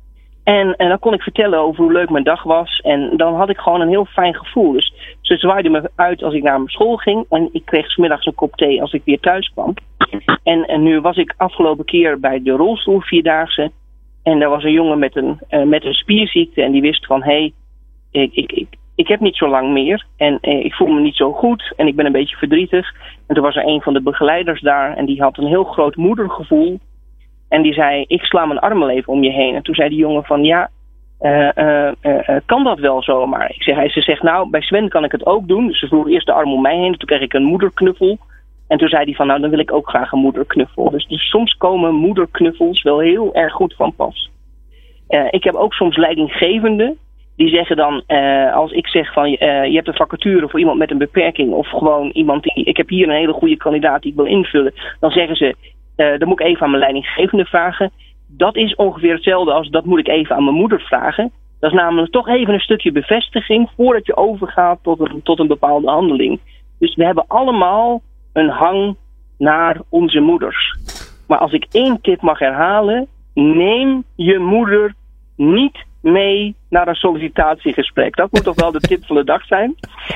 En, en dan kon ik vertellen over hoe leuk mijn dag was. En dan had ik gewoon een heel fijn gevoel. Dus ze zwaaide me uit als ik naar mijn school ging. En ik kreeg 's middags een kop thee als ik weer thuis kwam. En, en nu was ik afgelopen keer bij de rolstoel vierdaagse. En er was een jongen met een, uh, met een spierziekte. En die wist van, hé, hey, ik, ik, ik, ik heb niet zo lang meer. En uh, ik voel me niet zo goed. En ik ben een beetje verdrietig. En toen was er een van de begeleiders daar. En die had een heel groot moedergevoel. En die zei, ik sla mijn armen even om je heen. En toen zei die jongen van, ja, uh, uh, uh, kan dat wel zomaar? Ik zeg, hij, ze zegt, nou, bij Sven kan ik het ook doen. Dus ze vroeg eerst de arm om mij heen. Toen kreeg ik een moederknuffel. En toen zei hij van, nou, dan wil ik ook graag een moederknuffel. Dus, dus soms komen moederknuffels wel heel erg goed van pas. Uh, ik heb ook soms leidinggevenden. Die zeggen dan, uh, als ik zeg van, uh, je hebt een vacature voor iemand met een beperking. Of gewoon iemand die, ik heb hier een hele goede kandidaat die ik wil invullen. Dan zeggen ze, uh, dan moet ik even aan mijn leidinggevende vragen. Dat is ongeveer hetzelfde als, dat moet ik even aan mijn moeder vragen. Dat is namelijk toch even een stukje bevestiging voordat je overgaat tot een, tot een bepaalde handeling. Dus we hebben allemaal een hang naar onze moeders. Maar als ik één tip mag herhalen, neem je moeder niet mee naar een sollicitatiegesprek. Dat moet toch wel de tip van de dag zijn.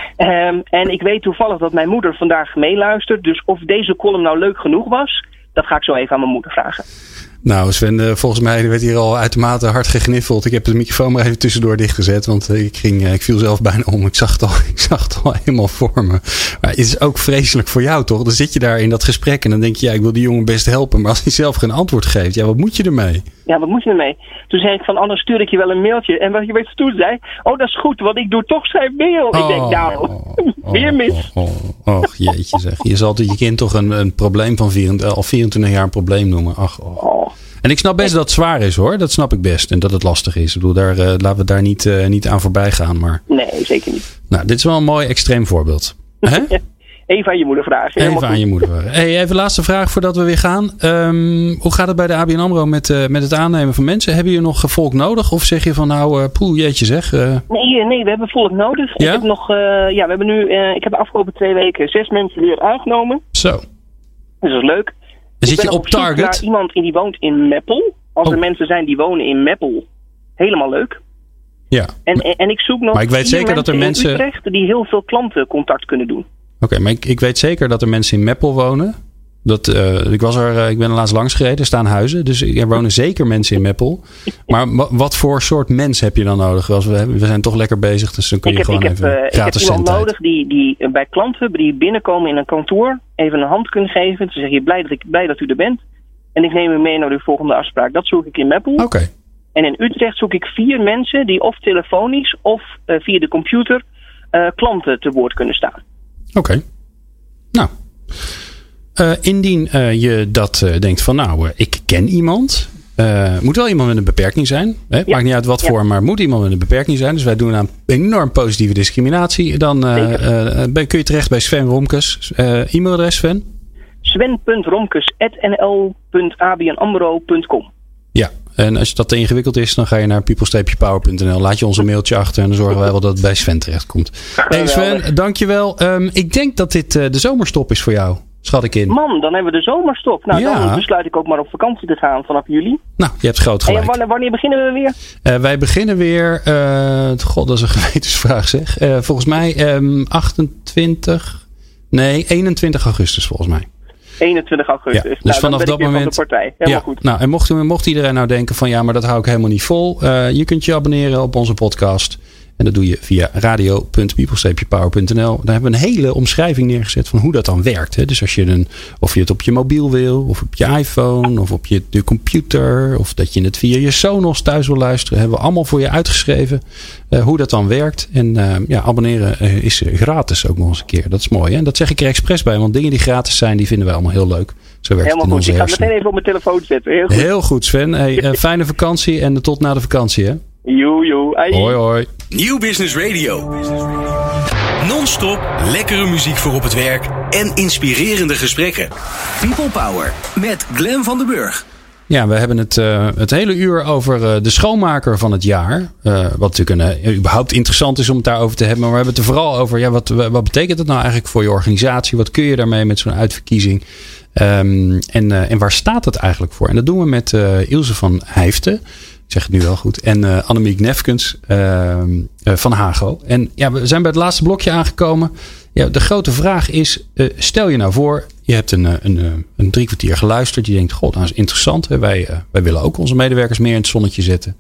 Um, en ik weet toevallig dat mijn moeder vandaag meeluistert. Dus of deze column nou leuk genoeg was, dat ga ik zo even aan mijn moeder vragen. Nou Sven, volgens mij werd hier al uitermate hard gegniffeld. Ik heb de microfoon maar even tussendoor dichtgezet. Want ik, ging, ik viel zelf bijna om. Ik zag het al, ik zag het al helemaal voor me. Maar het is ook vreselijk voor jou toch? Dan zit je daar in dat gesprek en dan denk je, ja, ik wil die jongen best helpen. Maar als hij zelf geen antwoord geeft, ja, wat moet je ermee? Ja, wat moet je ermee? Toen zei ik van, anders stuur ik je wel een mailtje. En wat je weet toen zei, oh, dat is goed, want ik doe toch zijn mail. Oh, ik denk, nou, oh, weer mis. Oh, oh, oh, jeetje zeg. Je zal je kind toch een, een probleem van vierentwintig, al vierentwintig jaar een probleem noemen. Ach, oh. oh. En ik snap best dat het zwaar is hoor. Dat snap ik best. En dat het lastig is. Ik bedoel, daar, uh, laten we daar niet, uh, niet aan voorbij gaan. Maar... Nee, zeker niet. Nou, dit is wel een mooi extreem voorbeeld. Hè? Even aan je moeder vragen. Even aan goed. je moeder vragen. Hey, even laatste vraag voordat we weer gaan. Um, hoe gaat het bij de A B N AMRO met, uh, met het aannemen van mensen? Hebben jullie nog volk nodig? Of zeg je van nou, uh, poeh, jeetje zeg. Uh... Nee, nee, we hebben volk nodig. Ja? Ik heb nog, uh, ja, we hebben nu, uh, ik heb de afgelopen twee weken zes mensen weer aangenomen. Zo. Dus dat is leuk. Dan zit je op, op target? Naar iemand die woont in Meppel. Als oh. er mensen zijn die wonen in Meppel, helemaal leuk. Ja. En, en, en ik zoek nog maar ik weet zeker dat er mensen in Utrecht die heel veel klantencontact kunnen doen. Oké, okay, maar ik, ik weet zeker dat er mensen in Meppel wonen. Dat, uh, ik, was er, uh, ik ben er laatst langs gereden, er staan huizen. Dus er wonen zeker mensen in Meppel. Maar w- wat voor soort mens heb je dan nodig? We, we zijn toch lekker bezig, dus dan kun je ik heb, gewoon ik even heb, uh, gratis Ik heb iemand zendtijd. nodig die, die bij klanten die binnenkomen in een kantoor even een hand kunnen geven. Ze zeggen, blij dat, ik, blij dat u er bent. En ik neem u mee naar uw volgende afspraak. Dat zoek ik in Meppel. Oké. Okay. En in Utrecht zoek ik vier mensen die of telefonisch of uh, via de computer uh, klanten te woord kunnen staan. Oké. Okay. Nou, uh, indien uh, je dat uh, denkt van nou, uh, ik ken iemand. Uh, moet wel iemand met een beperking zijn. Hè? Ja. Maakt niet uit wat ja. voor, maar moet iemand met een beperking zijn. Dus wij doen aan enorm positieve discriminatie. Dan uh, uh, ben, kun je terecht bij Sven Romkes. Uh, e-mailadres Sven? sven punt romkes at n l punt a b n amro punt com. Ja, en als dat te ingewikkeld is, dan ga je naar people power punt n l. Laat je onze mailtje achter en dan zorgen wij wel dat het bij Sven terecht komt. Hey Sven, dankjewel. Um, ik denk dat dit uh, de zomerstop is voor jou. Schat ik in. Man, dan hebben we de zomerstop. Nou, ja. Dan besluit ik ook maar op vakantie te gaan vanaf juli. Nou, je hebt groot gelijk. En wanneer, wanneer beginnen we weer? Uh, wij beginnen weer... Uh, God, dat is een gewetensvraag zeg. Uh, volgens mij um, achtentwintig... Nee, eenentwintig augustus volgens mij. eenentwintig augustus. Ja, dus nou, vanaf dat moment. De partij. Helemaal ja, goed. Nou, en mocht, mocht iedereen nou denken van ja, maar dat hou ik helemaal niet vol. Uh, je kunt je abonneren op onze podcast. En dat doe je via radio punt people power punt n l. Daar hebben we een hele omschrijving neergezet van hoe dat dan werkt. Hè. Dus als je een, of je het op je mobiel wil, of op je iPhone, of op je, je computer, of dat je het via je Sonos thuis wil luisteren, hebben we allemaal voor je uitgeschreven uh, hoe dat dan werkt. En uh, ja, abonneren uh, is gratis ook nog eens een keer. Dat is mooi. Hè? En dat zeg ik er expres bij, want dingen die gratis zijn, die vinden wij allemaal heel leuk. Zo werkt helemaal het in goed. onze Ik ga het meteen even op mijn telefoon zetten. Heel goed, heel goed Sven. Hey, uh, fijne vakantie en tot na de vakantie. Hè? Joe, joe. Ai. Hoi, hoi. Nieuw Business Radio. Non-stop lekkere muziek voor op het werk en inspirerende gesprekken. People Power met Glenn van den Burg. Ja, we hebben het, uh, het hele uur over uh, de schoonmaker van het jaar. Uh, wat natuurlijk een, uh, überhaupt interessant is om het daarover te hebben. Maar we hebben het er vooral over, ja, wat, wat betekent het nou eigenlijk voor je organisatie? Wat kun je daarmee met zo'n uitverkiezing? Um, en, uh, en waar staat het eigenlijk voor? En dat doen we met uh, Ilse van Hijften. Ik zeg het nu wel goed. En uh, Annemiek Nefkens uh, uh, van Hago. En ja, we zijn bij het laatste blokje aangekomen. Ja, de grote vraag is, uh, stel je nou voor, je hebt een, een, een, een drie kwartier geluisterd. Je denkt, god, nou is interessant. Hè? Wij, uh, wij willen ook onze medewerkers meer in het zonnetje zetten.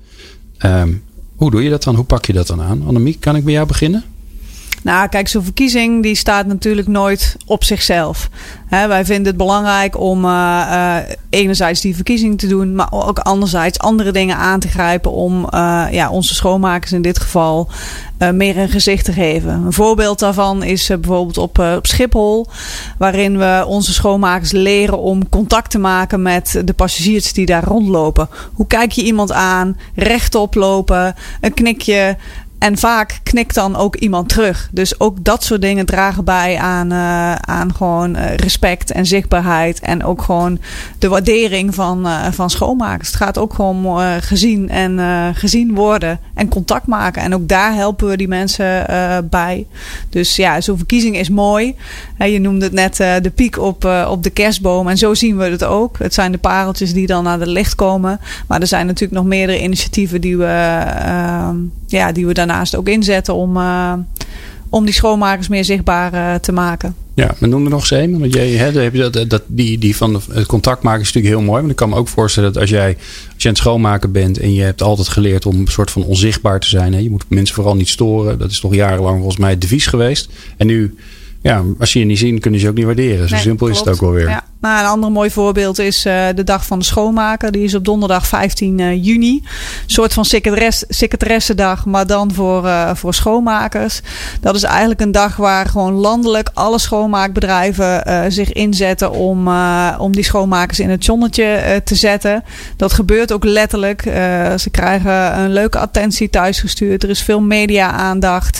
Um, hoe doe je dat dan? Hoe pak je dat dan aan? Annemiek, kan ik bij jou beginnen? Nou, kijk, zo'n verkiezing die staat natuurlijk nooit op zichzelf. He, wij vinden het belangrijk om uh, uh, enerzijds die verkiezing te doen, maar ook anderzijds andere dingen aan te grijpen om uh, ja, onze schoonmakers in dit geval uh, meer een gezicht te geven. Een voorbeeld daarvan is uh, bijvoorbeeld op, uh, op Schiphol, waarin we onze schoonmakers leren om contact te maken met de passagiers die daar rondlopen. Hoe kijk je iemand aan? Rechtop lopen, een knikje. En vaak knikt dan ook iemand terug. Dus ook dat soort dingen dragen bij aan, uh, aan gewoon uh, respect en zichtbaarheid. En ook gewoon de waardering van, uh, van schoonmakers. Het gaat ook gewoon uh, gezien en uh, gezien worden en contact maken. En ook daar helpen we die mensen uh, bij. Dus ja, zo'n verkiezing is mooi. He, je noemde het net uh, de piek op, uh, op de kerstboom. En zo zien we het ook. Het zijn de pareltjes die dan naar het licht komen. Maar er zijn natuurlijk nog meerdere initiatieven die we, uh, ja, die we daarna Naast ook inzetten om, uh, om die schoonmakers meer zichtbaar uh, te maken. Ja, maar noem er nog eens een. Want jij, hè, heb je dat, dat, die, die van het contact maken is natuurlijk heel mooi. Maar ik kan me ook voorstellen dat als jij, als je aan het schoonmaken bent en je hebt altijd geleerd om een soort van onzichtbaar te zijn. Hè, je moet mensen vooral niet storen. Dat is toch jarenlang volgens mij het devies geweest. En nu, ja, als ze je niet zien, kunnen ze je ook niet waarderen. Zo nee, simpel klopt. Is het ook wel weer. Ja. Nou, een ander mooi voorbeeld is uh, de dag van de schoonmaker. Die is op donderdag vijftien juni. Een soort van secretaressendag, maar dan voor, uh, voor schoonmakers. Dat is eigenlijk een dag waar gewoon landelijk alle schoonmaakbedrijven uh, zich inzetten om, uh, om die schoonmakers in het zonnetje uh, te zetten. Dat gebeurt ook letterlijk. Uh, ze krijgen een leuke attentie thuisgestuurd. Er is veel media-aandacht.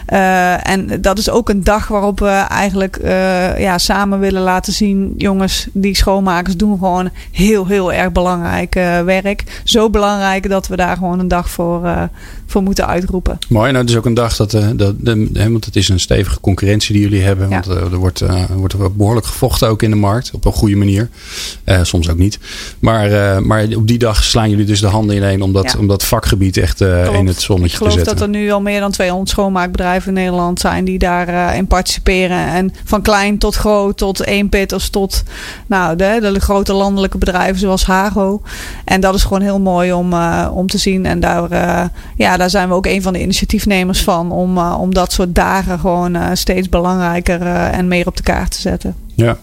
Uh, en dat is ook een dag waarop we eigenlijk uh, ja, samen willen laten zien, jongens, die schoonmakers doen gewoon heel, heel erg belangrijk uh, werk. Zo belangrijk dat we daar gewoon een dag voor, uh, voor moeten uitroepen. Mooi, nou het is ook een dag dat, uh, dat de, want het is een stevige concurrentie die jullie hebben. Ja. Want uh, er wordt, uh, er wordt behoorlijk gevochten ook in de markt. Op een goede manier. Uh, soms ook niet. Maar, uh, maar op die dag slaan jullie dus de handen ineen om dat, ja. om dat vakgebied echt uh, in het zonnetje te zetten. Ik geloof dat er nu al meer dan tweehonderd schoonmaakbedrijven in Nederland zijn die daarin uh, participeren. En van klein tot groot, tot eenpitters, tot nou, de, de grote landelijke bedrijven zoals Hago. En dat is gewoon heel mooi om, uh, om te zien. En daar, uh, ja, daar zijn we ook een van de initiatiefnemers van. Om, uh, om dat soort dagen gewoon uh, steeds belangrijker uh, en meer op de kaart te zetten. Ja.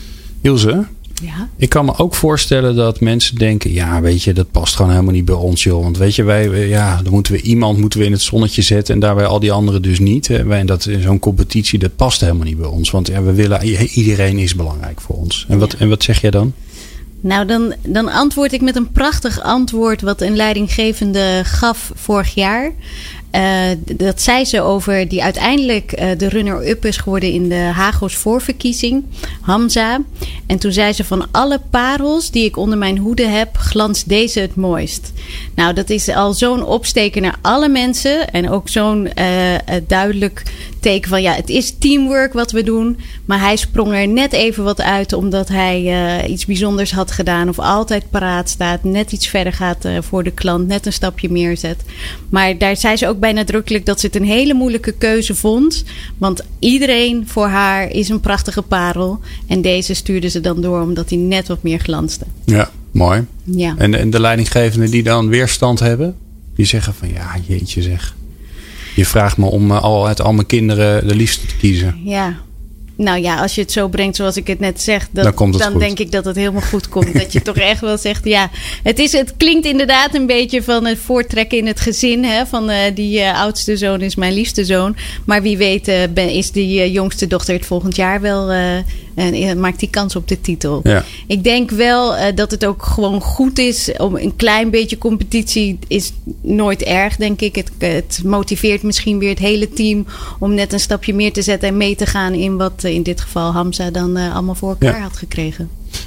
Ilse? Ja. Ik kan me ook voorstellen dat mensen denken, ja, weet je, dat past gewoon helemaal niet bij ons, joh. Want weet je, wij, ja, dan moeten we iemand moeten we in het zonnetje zetten en daarbij al die anderen dus niet. Hè. Wij, dat zo'n competitie, dat past helemaal niet bij ons. Want ja, we willen, iedereen is belangrijk voor ons. En wat, ja. en wat zeg jij dan? Nou, dan, dan antwoord ik met een prachtig antwoord wat een leidinggevende gaf vorig jaar. Uh, dat zei ze over die uiteindelijk uh, de runner-up is geworden in de Hago's voorverkiezing, Hamza. En toen zei ze, van alle parels die ik onder mijn hoede heb, glanst deze het mooist. Nou, dat is al zo'n opsteker naar alle mensen. En ook zo'n uh, duidelijk teken van, ja, het is teamwork wat we doen. Maar hij sprong er net even wat uit, omdat hij uh, iets bijzonders had gedaan. Of altijd paraat staat, net iets verder gaat uh, voor de klant, net een stapje meer zet. Maar daar zei ze ook bij nadrukkelijk dat ze het een hele moeilijke keuze vond. Want iedereen voor haar is een prachtige parel. En deze stuurde ze dan door omdat hij net wat meer glanste. Ja, mooi. Ja. En, en de leidinggevenden die dan weerstand hebben, die zeggen van, ja, jeetje zeg. Je vraagt me om al uit al mijn kinderen de liefste te kiezen. Ja. Nou ja, als je het zo brengt zoals ik het net zeg, dat, dan, komt het dan goed. denk ik dat het helemaal goed komt. Dat je toch echt wel zegt, ja, het, is, het klinkt inderdaad een beetje van het voortrekken in het gezin. Hè, van uh, die uh, oudste zoon is mijn liefste zoon. Maar wie weet uh, ben, is die uh, jongste dochter het volgend jaar wel, uh, en maakt die kans op de titel. Ja. Ik denk wel uh, dat het ook gewoon goed is om een klein beetje competitie is nooit erg, denk ik. Het, het motiveert misschien weer het hele team om net een stapje meer te zetten en mee te gaan in wat in dit geval Hamza dan uh, allemaal voor elkaar ja. had gekregen.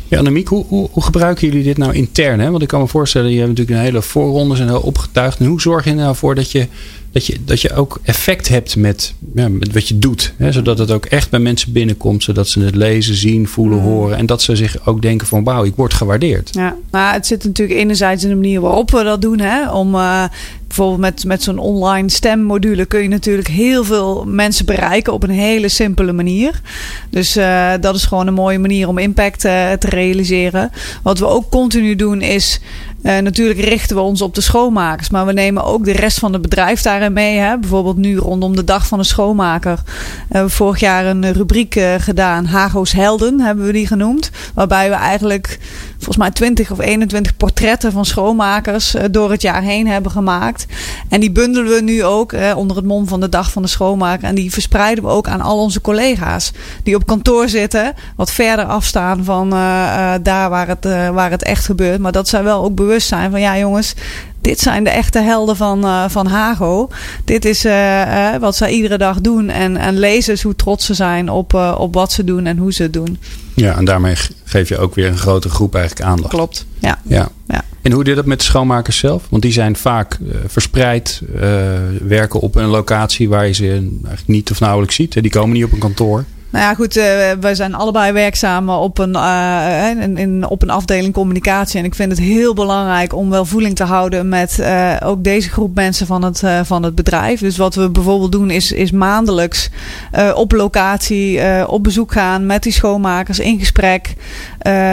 Ja, Annemiek, hoe, hoe, hoe gebruiken jullie dit nou intern? Hè? Want ik kan me voorstellen, je hebt natuurlijk een hele voorrondes en heel opgetuigd. En hoe zorg je er nou voor dat je, dat je, dat je ook effect hebt met, ja, met wat je doet? Hè? Zodat het ook echt bij mensen binnenkomt. Zodat ze het lezen, zien, voelen, horen. En dat ze zich ook denken van wauw, ik word gewaardeerd. Ja, maar het zit natuurlijk enerzijds in de manier waarop we dat doen. Hè? Om uh, bijvoorbeeld met, met zo'n online stemmodule kun je natuurlijk heel veel mensen bereiken op een hele simpele manier. Dus uh, dat is gewoon een mooie manier om impact uh, te realiseren. Wat we ook continu doen is, uh, natuurlijk richten we ons op de schoonmakers. Maar we nemen ook de rest van het bedrijf daarin mee. Hè? Bijvoorbeeld nu rondom de dag van de schoonmaker. Uh, we hebben vorig jaar een rubriek uh, gedaan. Hago's Helden hebben we die genoemd. Waarbij we eigenlijk volgens mij twintig of eenentwintig portretten van schoonmakers uh, door het jaar heen hebben gemaakt. En die bundelen we nu ook uh, onder het mom van de dag van de schoonmaker. En die verspreiden we ook aan al onze collega's. Die op kantoor zitten. Wat verder afstaan van uh, uh, daar waar het, uh, waar het echt gebeurt. Maar dat zij wel ook bewust zijn van ja jongens, dit zijn de echte helden van, uh, van Hago. Dit is uh, uh, wat zij iedere dag doen. En, en lezers hoe trots ze zijn op, uh, op wat ze doen en hoe ze het doen. Ja, en daarmee geef je ook weer een grote groep eigenlijk aandacht. Klopt, ja. ja. ja. En hoe doe je dat met de schoonmakers zelf? Want die zijn vaak uh, verspreid, uh, werken op een locatie waar je ze eigenlijk niet of nauwelijks ziet. Die komen niet op een kantoor. Nou ja, goed, uh, wij zijn allebei werkzaam op een, uh, in, in, op een afdeling communicatie. En ik vind het heel belangrijk om wel voeling te houden met uh, ook deze groep mensen van het, uh, van het bedrijf. Dus wat we bijvoorbeeld doen is, is maandelijks uh, op locatie uh, op bezoek gaan met die schoonmakers in gesprek. Uh, uh,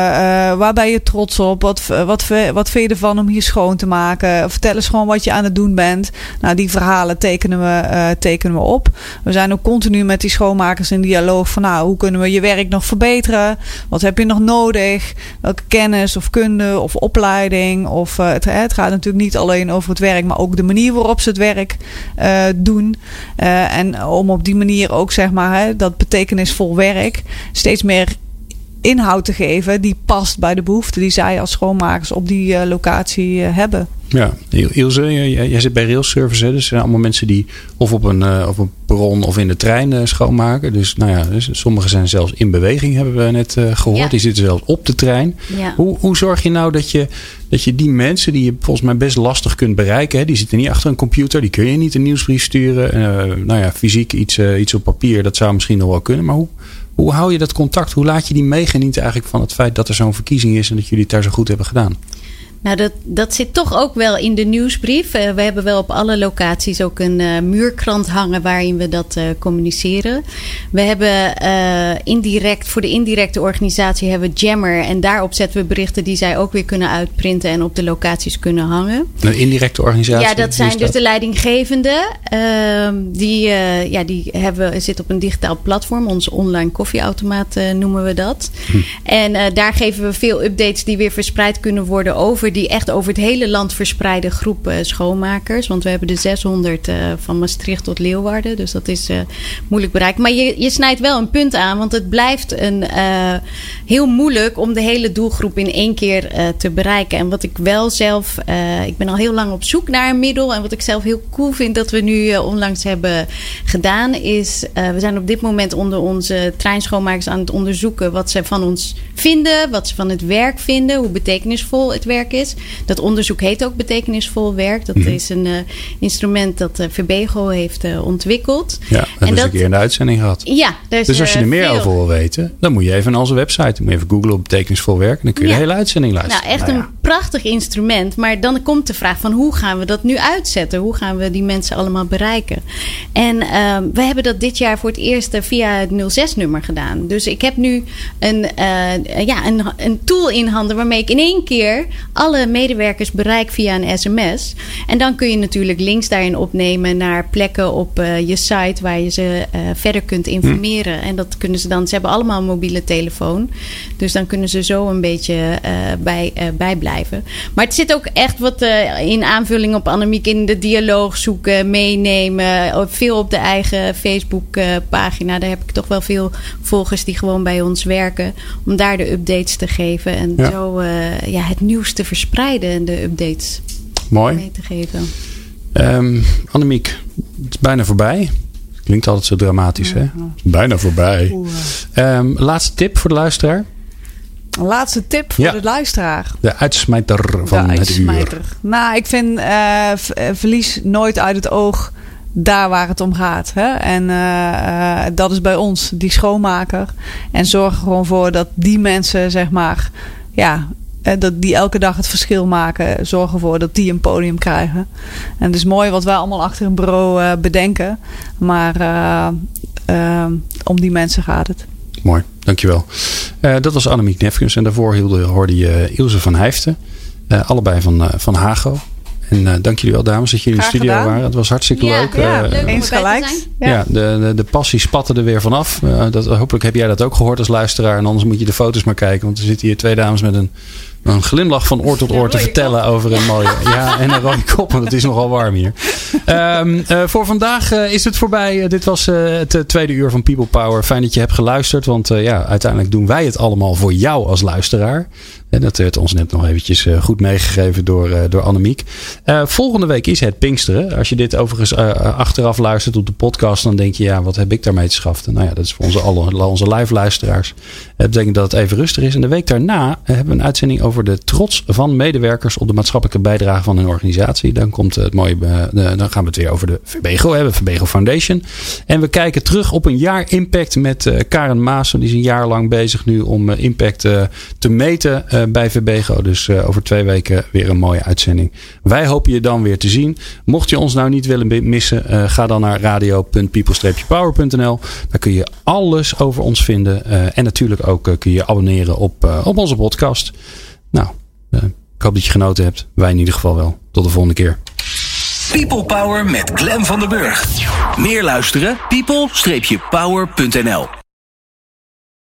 waar ben je trots op? Wat, wat, wat vind je ervan om hier schoon te maken? Vertel eens gewoon wat je aan het doen bent. Nou, die verhalen tekenen we, uh, tekenen we op. We zijn ook continu met die schoonmakers in dialoog van nou, hoe kunnen we je werk nog verbeteren? Wat heb je nog nodig? Welke kennis of kunde of opleiding? Of uh, het, het gaat natuurlijk niet alleen over het werk, maar ook de manier waarop ze het werk uh, doen. Uh, en om op die manier ook zeg maar hè, dat betekenisvol werk steeds meer inhoud te geven die past bij de behoeften die zij als schoonmakers op die uh, locatie uh, hebben. Ja, Ilse, jij, jij zit bij Railservice, hè? Dus er zijn allemaal mensen die of op een, uh, op een perron of in de trein uh, schoonmaken. Dus nou ja, dus sommigen zijn zelfs in beweging, hebben we net uh, gehoord. Ja. Die zitten zelfs op de trein. Ja. Hoe, hoe zorg je nou dat je, dat je die mensen die je volgens mij best lastig kunt bereiken, hè? Die zitten niet achter een computer, die kun je niet een nieuwsbrief sturen. Uh, nou ja, fysiek iets, uh, iets op papier, dat zou misschien nog wel kunnen. Maar hoe, hoe hou je dat contact? Hoe laat je die meegenieten eigenlijk van het feit dat er zo'n verkiezing is en dat jullie het daar zo goed hebben gedaan? Nou, dat, dat zit toch ook wel in de nieuwsbrief. Uh, we hebben wel op alle locaties ook een uh, muurkrant hangen waarin we dat uh, communiceren. We hebben uh, indirect, voor de indirecte organisatie hebben we Jammer. En daarop zetten we berichten die zij ook weer kunnen uitprinten en op de locaties kunnen hangen. Een indirecte organisatie? Ja, dat zijn dus de leidinggevenden. Uh, die uh, ja, die hebben, zitten op een digitaal platform. Onze online koffieautomaat uh, noemen we dat. Hm. En uh, daar geven we veel updates die weer verspreid kunnen worden over die echt over het hele land verspreide groep uh, schoonmakers. Want we hebben de zeshonderd uh, van Maastricht tot Leeuwarden. Dus dat is uh, moeilijk bereikt. Maar je, je snijdt wel een punt aan. Want het blijft een, uh, heel moeilijk om de hele doelgroep in één keer uh, te bereiken. En wat ik wel zelf... Uh, ik ben al heel lang op zoek naar een middel. En wat ik zelf heel cool vind dat we nu uh, onlangs hebben gedaan is... Uh, we zijn op dit moment onder onze treinschoonmakers aan het onderzoeken wat ze van ons vinden. Wat ze van het werk vinden. Hoe betekenisvol het werk is. Dat onderzoek heet ook betekenisvol werk. Dat mm-hmm. is een uh, instrument dat uh, Verbego heeft uh, ontwikkeld. Ja, dat hebben we een keer in de uitzending gehad. Ja, dus, dus als je er meer veel over wil weten, dan moet je even naar onze website. Dan moet je even googlen op betekenisvol werk. En dan kun je ja. de hele uitzending luisteren. Nou, echt nou, ja. een prachtig instrument. Maar dan komt de vraag van hoe gaan we dat nu uitzetten? Hoe gaan we die mensen allemaal bereiken? En uh, we hebben dat dit jaar voor het eerst uh, via het nul zes nummer gedaan. Dus ik heb nu een, uh, ja, een, een tool in handen waarmee ik in één keer alle medewerkers bereik via een sms. En dan kun je natuurlijk links daarin opnemen naar plekken op uh, je site waar je ze uh, verder kunt informeren. Hm. En dat kunnen ze dan. Ze hebben allemaal een mobiele telefoon. Dus dan kunnen ze zo een beetje uh, bij, uh, bijblijven. Maar het zit ook echt wat uh, in aanvulling op Annemiek in de dialoog zoeken, meenemen. Veel op de eigen Facebook uh, pagina. Daar heb ik toch wel veel volgers die gewoon bij ons werken. Om daar de updates te geven. En ja. zo uh, ja, het nieuws te verspreiden en de updates Mooi. mee te geven. Um, Annemiek, het is bijna voorbij. Klinkt altijd zo dramatisch, ja, hè? Ja. Bijna voorbij. Um, laatste tip voor de luisteraar. Laatste tip voor Ja. de luisteraar. De uitsmijter van de het uur. uitsmijter. Nou, ik vind uh, v- verlies nooit uit het oog daar waar het om gaat. Hè? En uh, uh, dat is bij ons, die schoonmaker. En zorg er gewoon voor dat die mensen, zeg maar, ja, dat die elke dag het verschil maken. Zorg ervoor dat die een podium krijgen. En het is mooi wat wij allemaal achter een bureau uh, bedenken. Maar uh, uh, om die mensen gaat het. Mooi, dankjewel. Uh, dat was Annemiek Nefkens. En daarvoor hielde, hoorde je Ilse van Hijften. Uh, allebei van, uh, van Hago. En uh, dank jullie wel, dames, dat jullie in de Graag studio gedaan. waren. Het was hartstikke Ja, leuk. ja, Uh, leuk om Eens erbij te gelijk. zijn. Ja. Ja, de, de, de passie spatte er weer vanaf. Uh, dat, hopelijk heb jij dat ook gehoord als luisteraar. En anders moet je de foto's maar kijken. Want er zitten hier twee dames met een, een glimlach van oor tot oor te vertellen over een mooie... Ja, en een rode kop, want het is nogal warm hier. Um, uh, voor vandaag uh, is het voorbij. Uh, dit was uh, het uh, tweede uur van People Power. Fijn dat je hebt geluisterd. Want uh, ja, uiteindelijk doen wij het allemaal voor jou als luisteraar. En dat werd ons net nog eventjes uh, goed meegegeven door, uh, door Annemiek. Uh, volgende week is het Pinksteren. Als je dit overigens uh, achteraf luistert op de podcast, dan denk je, ja, wat heb ik daarmee te schaften? Nou ja, dat is voor onze, alle, onze live luisteraars. Dat betekent dat het even rustig is. En de week daarna uh, hebben we een uitzending over de trots van medewerkers op de maatschappelijke bijdrage van hun organisatie. Dan komt het mooie, uh, de, dan gaan we het weer over de Verbego hebben, Verbego Foundation. En we kijken terug op een jaar impact met uh, Karen Maas. Die is een jaar lang bezig nu om uh, impact uh, te meten uh, bij Verbego. Dus uh, over twee weken weer een mooie uitzending. Wij hopen je dan weer te zien. Mocht je ons nou niet willen missen, uh, ga dan naar radio punt people power punt n l. Daar kun je alles over ons vinden. Uh, en natuurlijk ook uh, kun je abonneren op, uh, op onze podcast. Nou, uh, ik hoop dat je genoten hebt. Wij in ieder geval wel. Tot de volgende keer. People Power met Glenn van den Burg. Meer luisteren? people dash power punt n l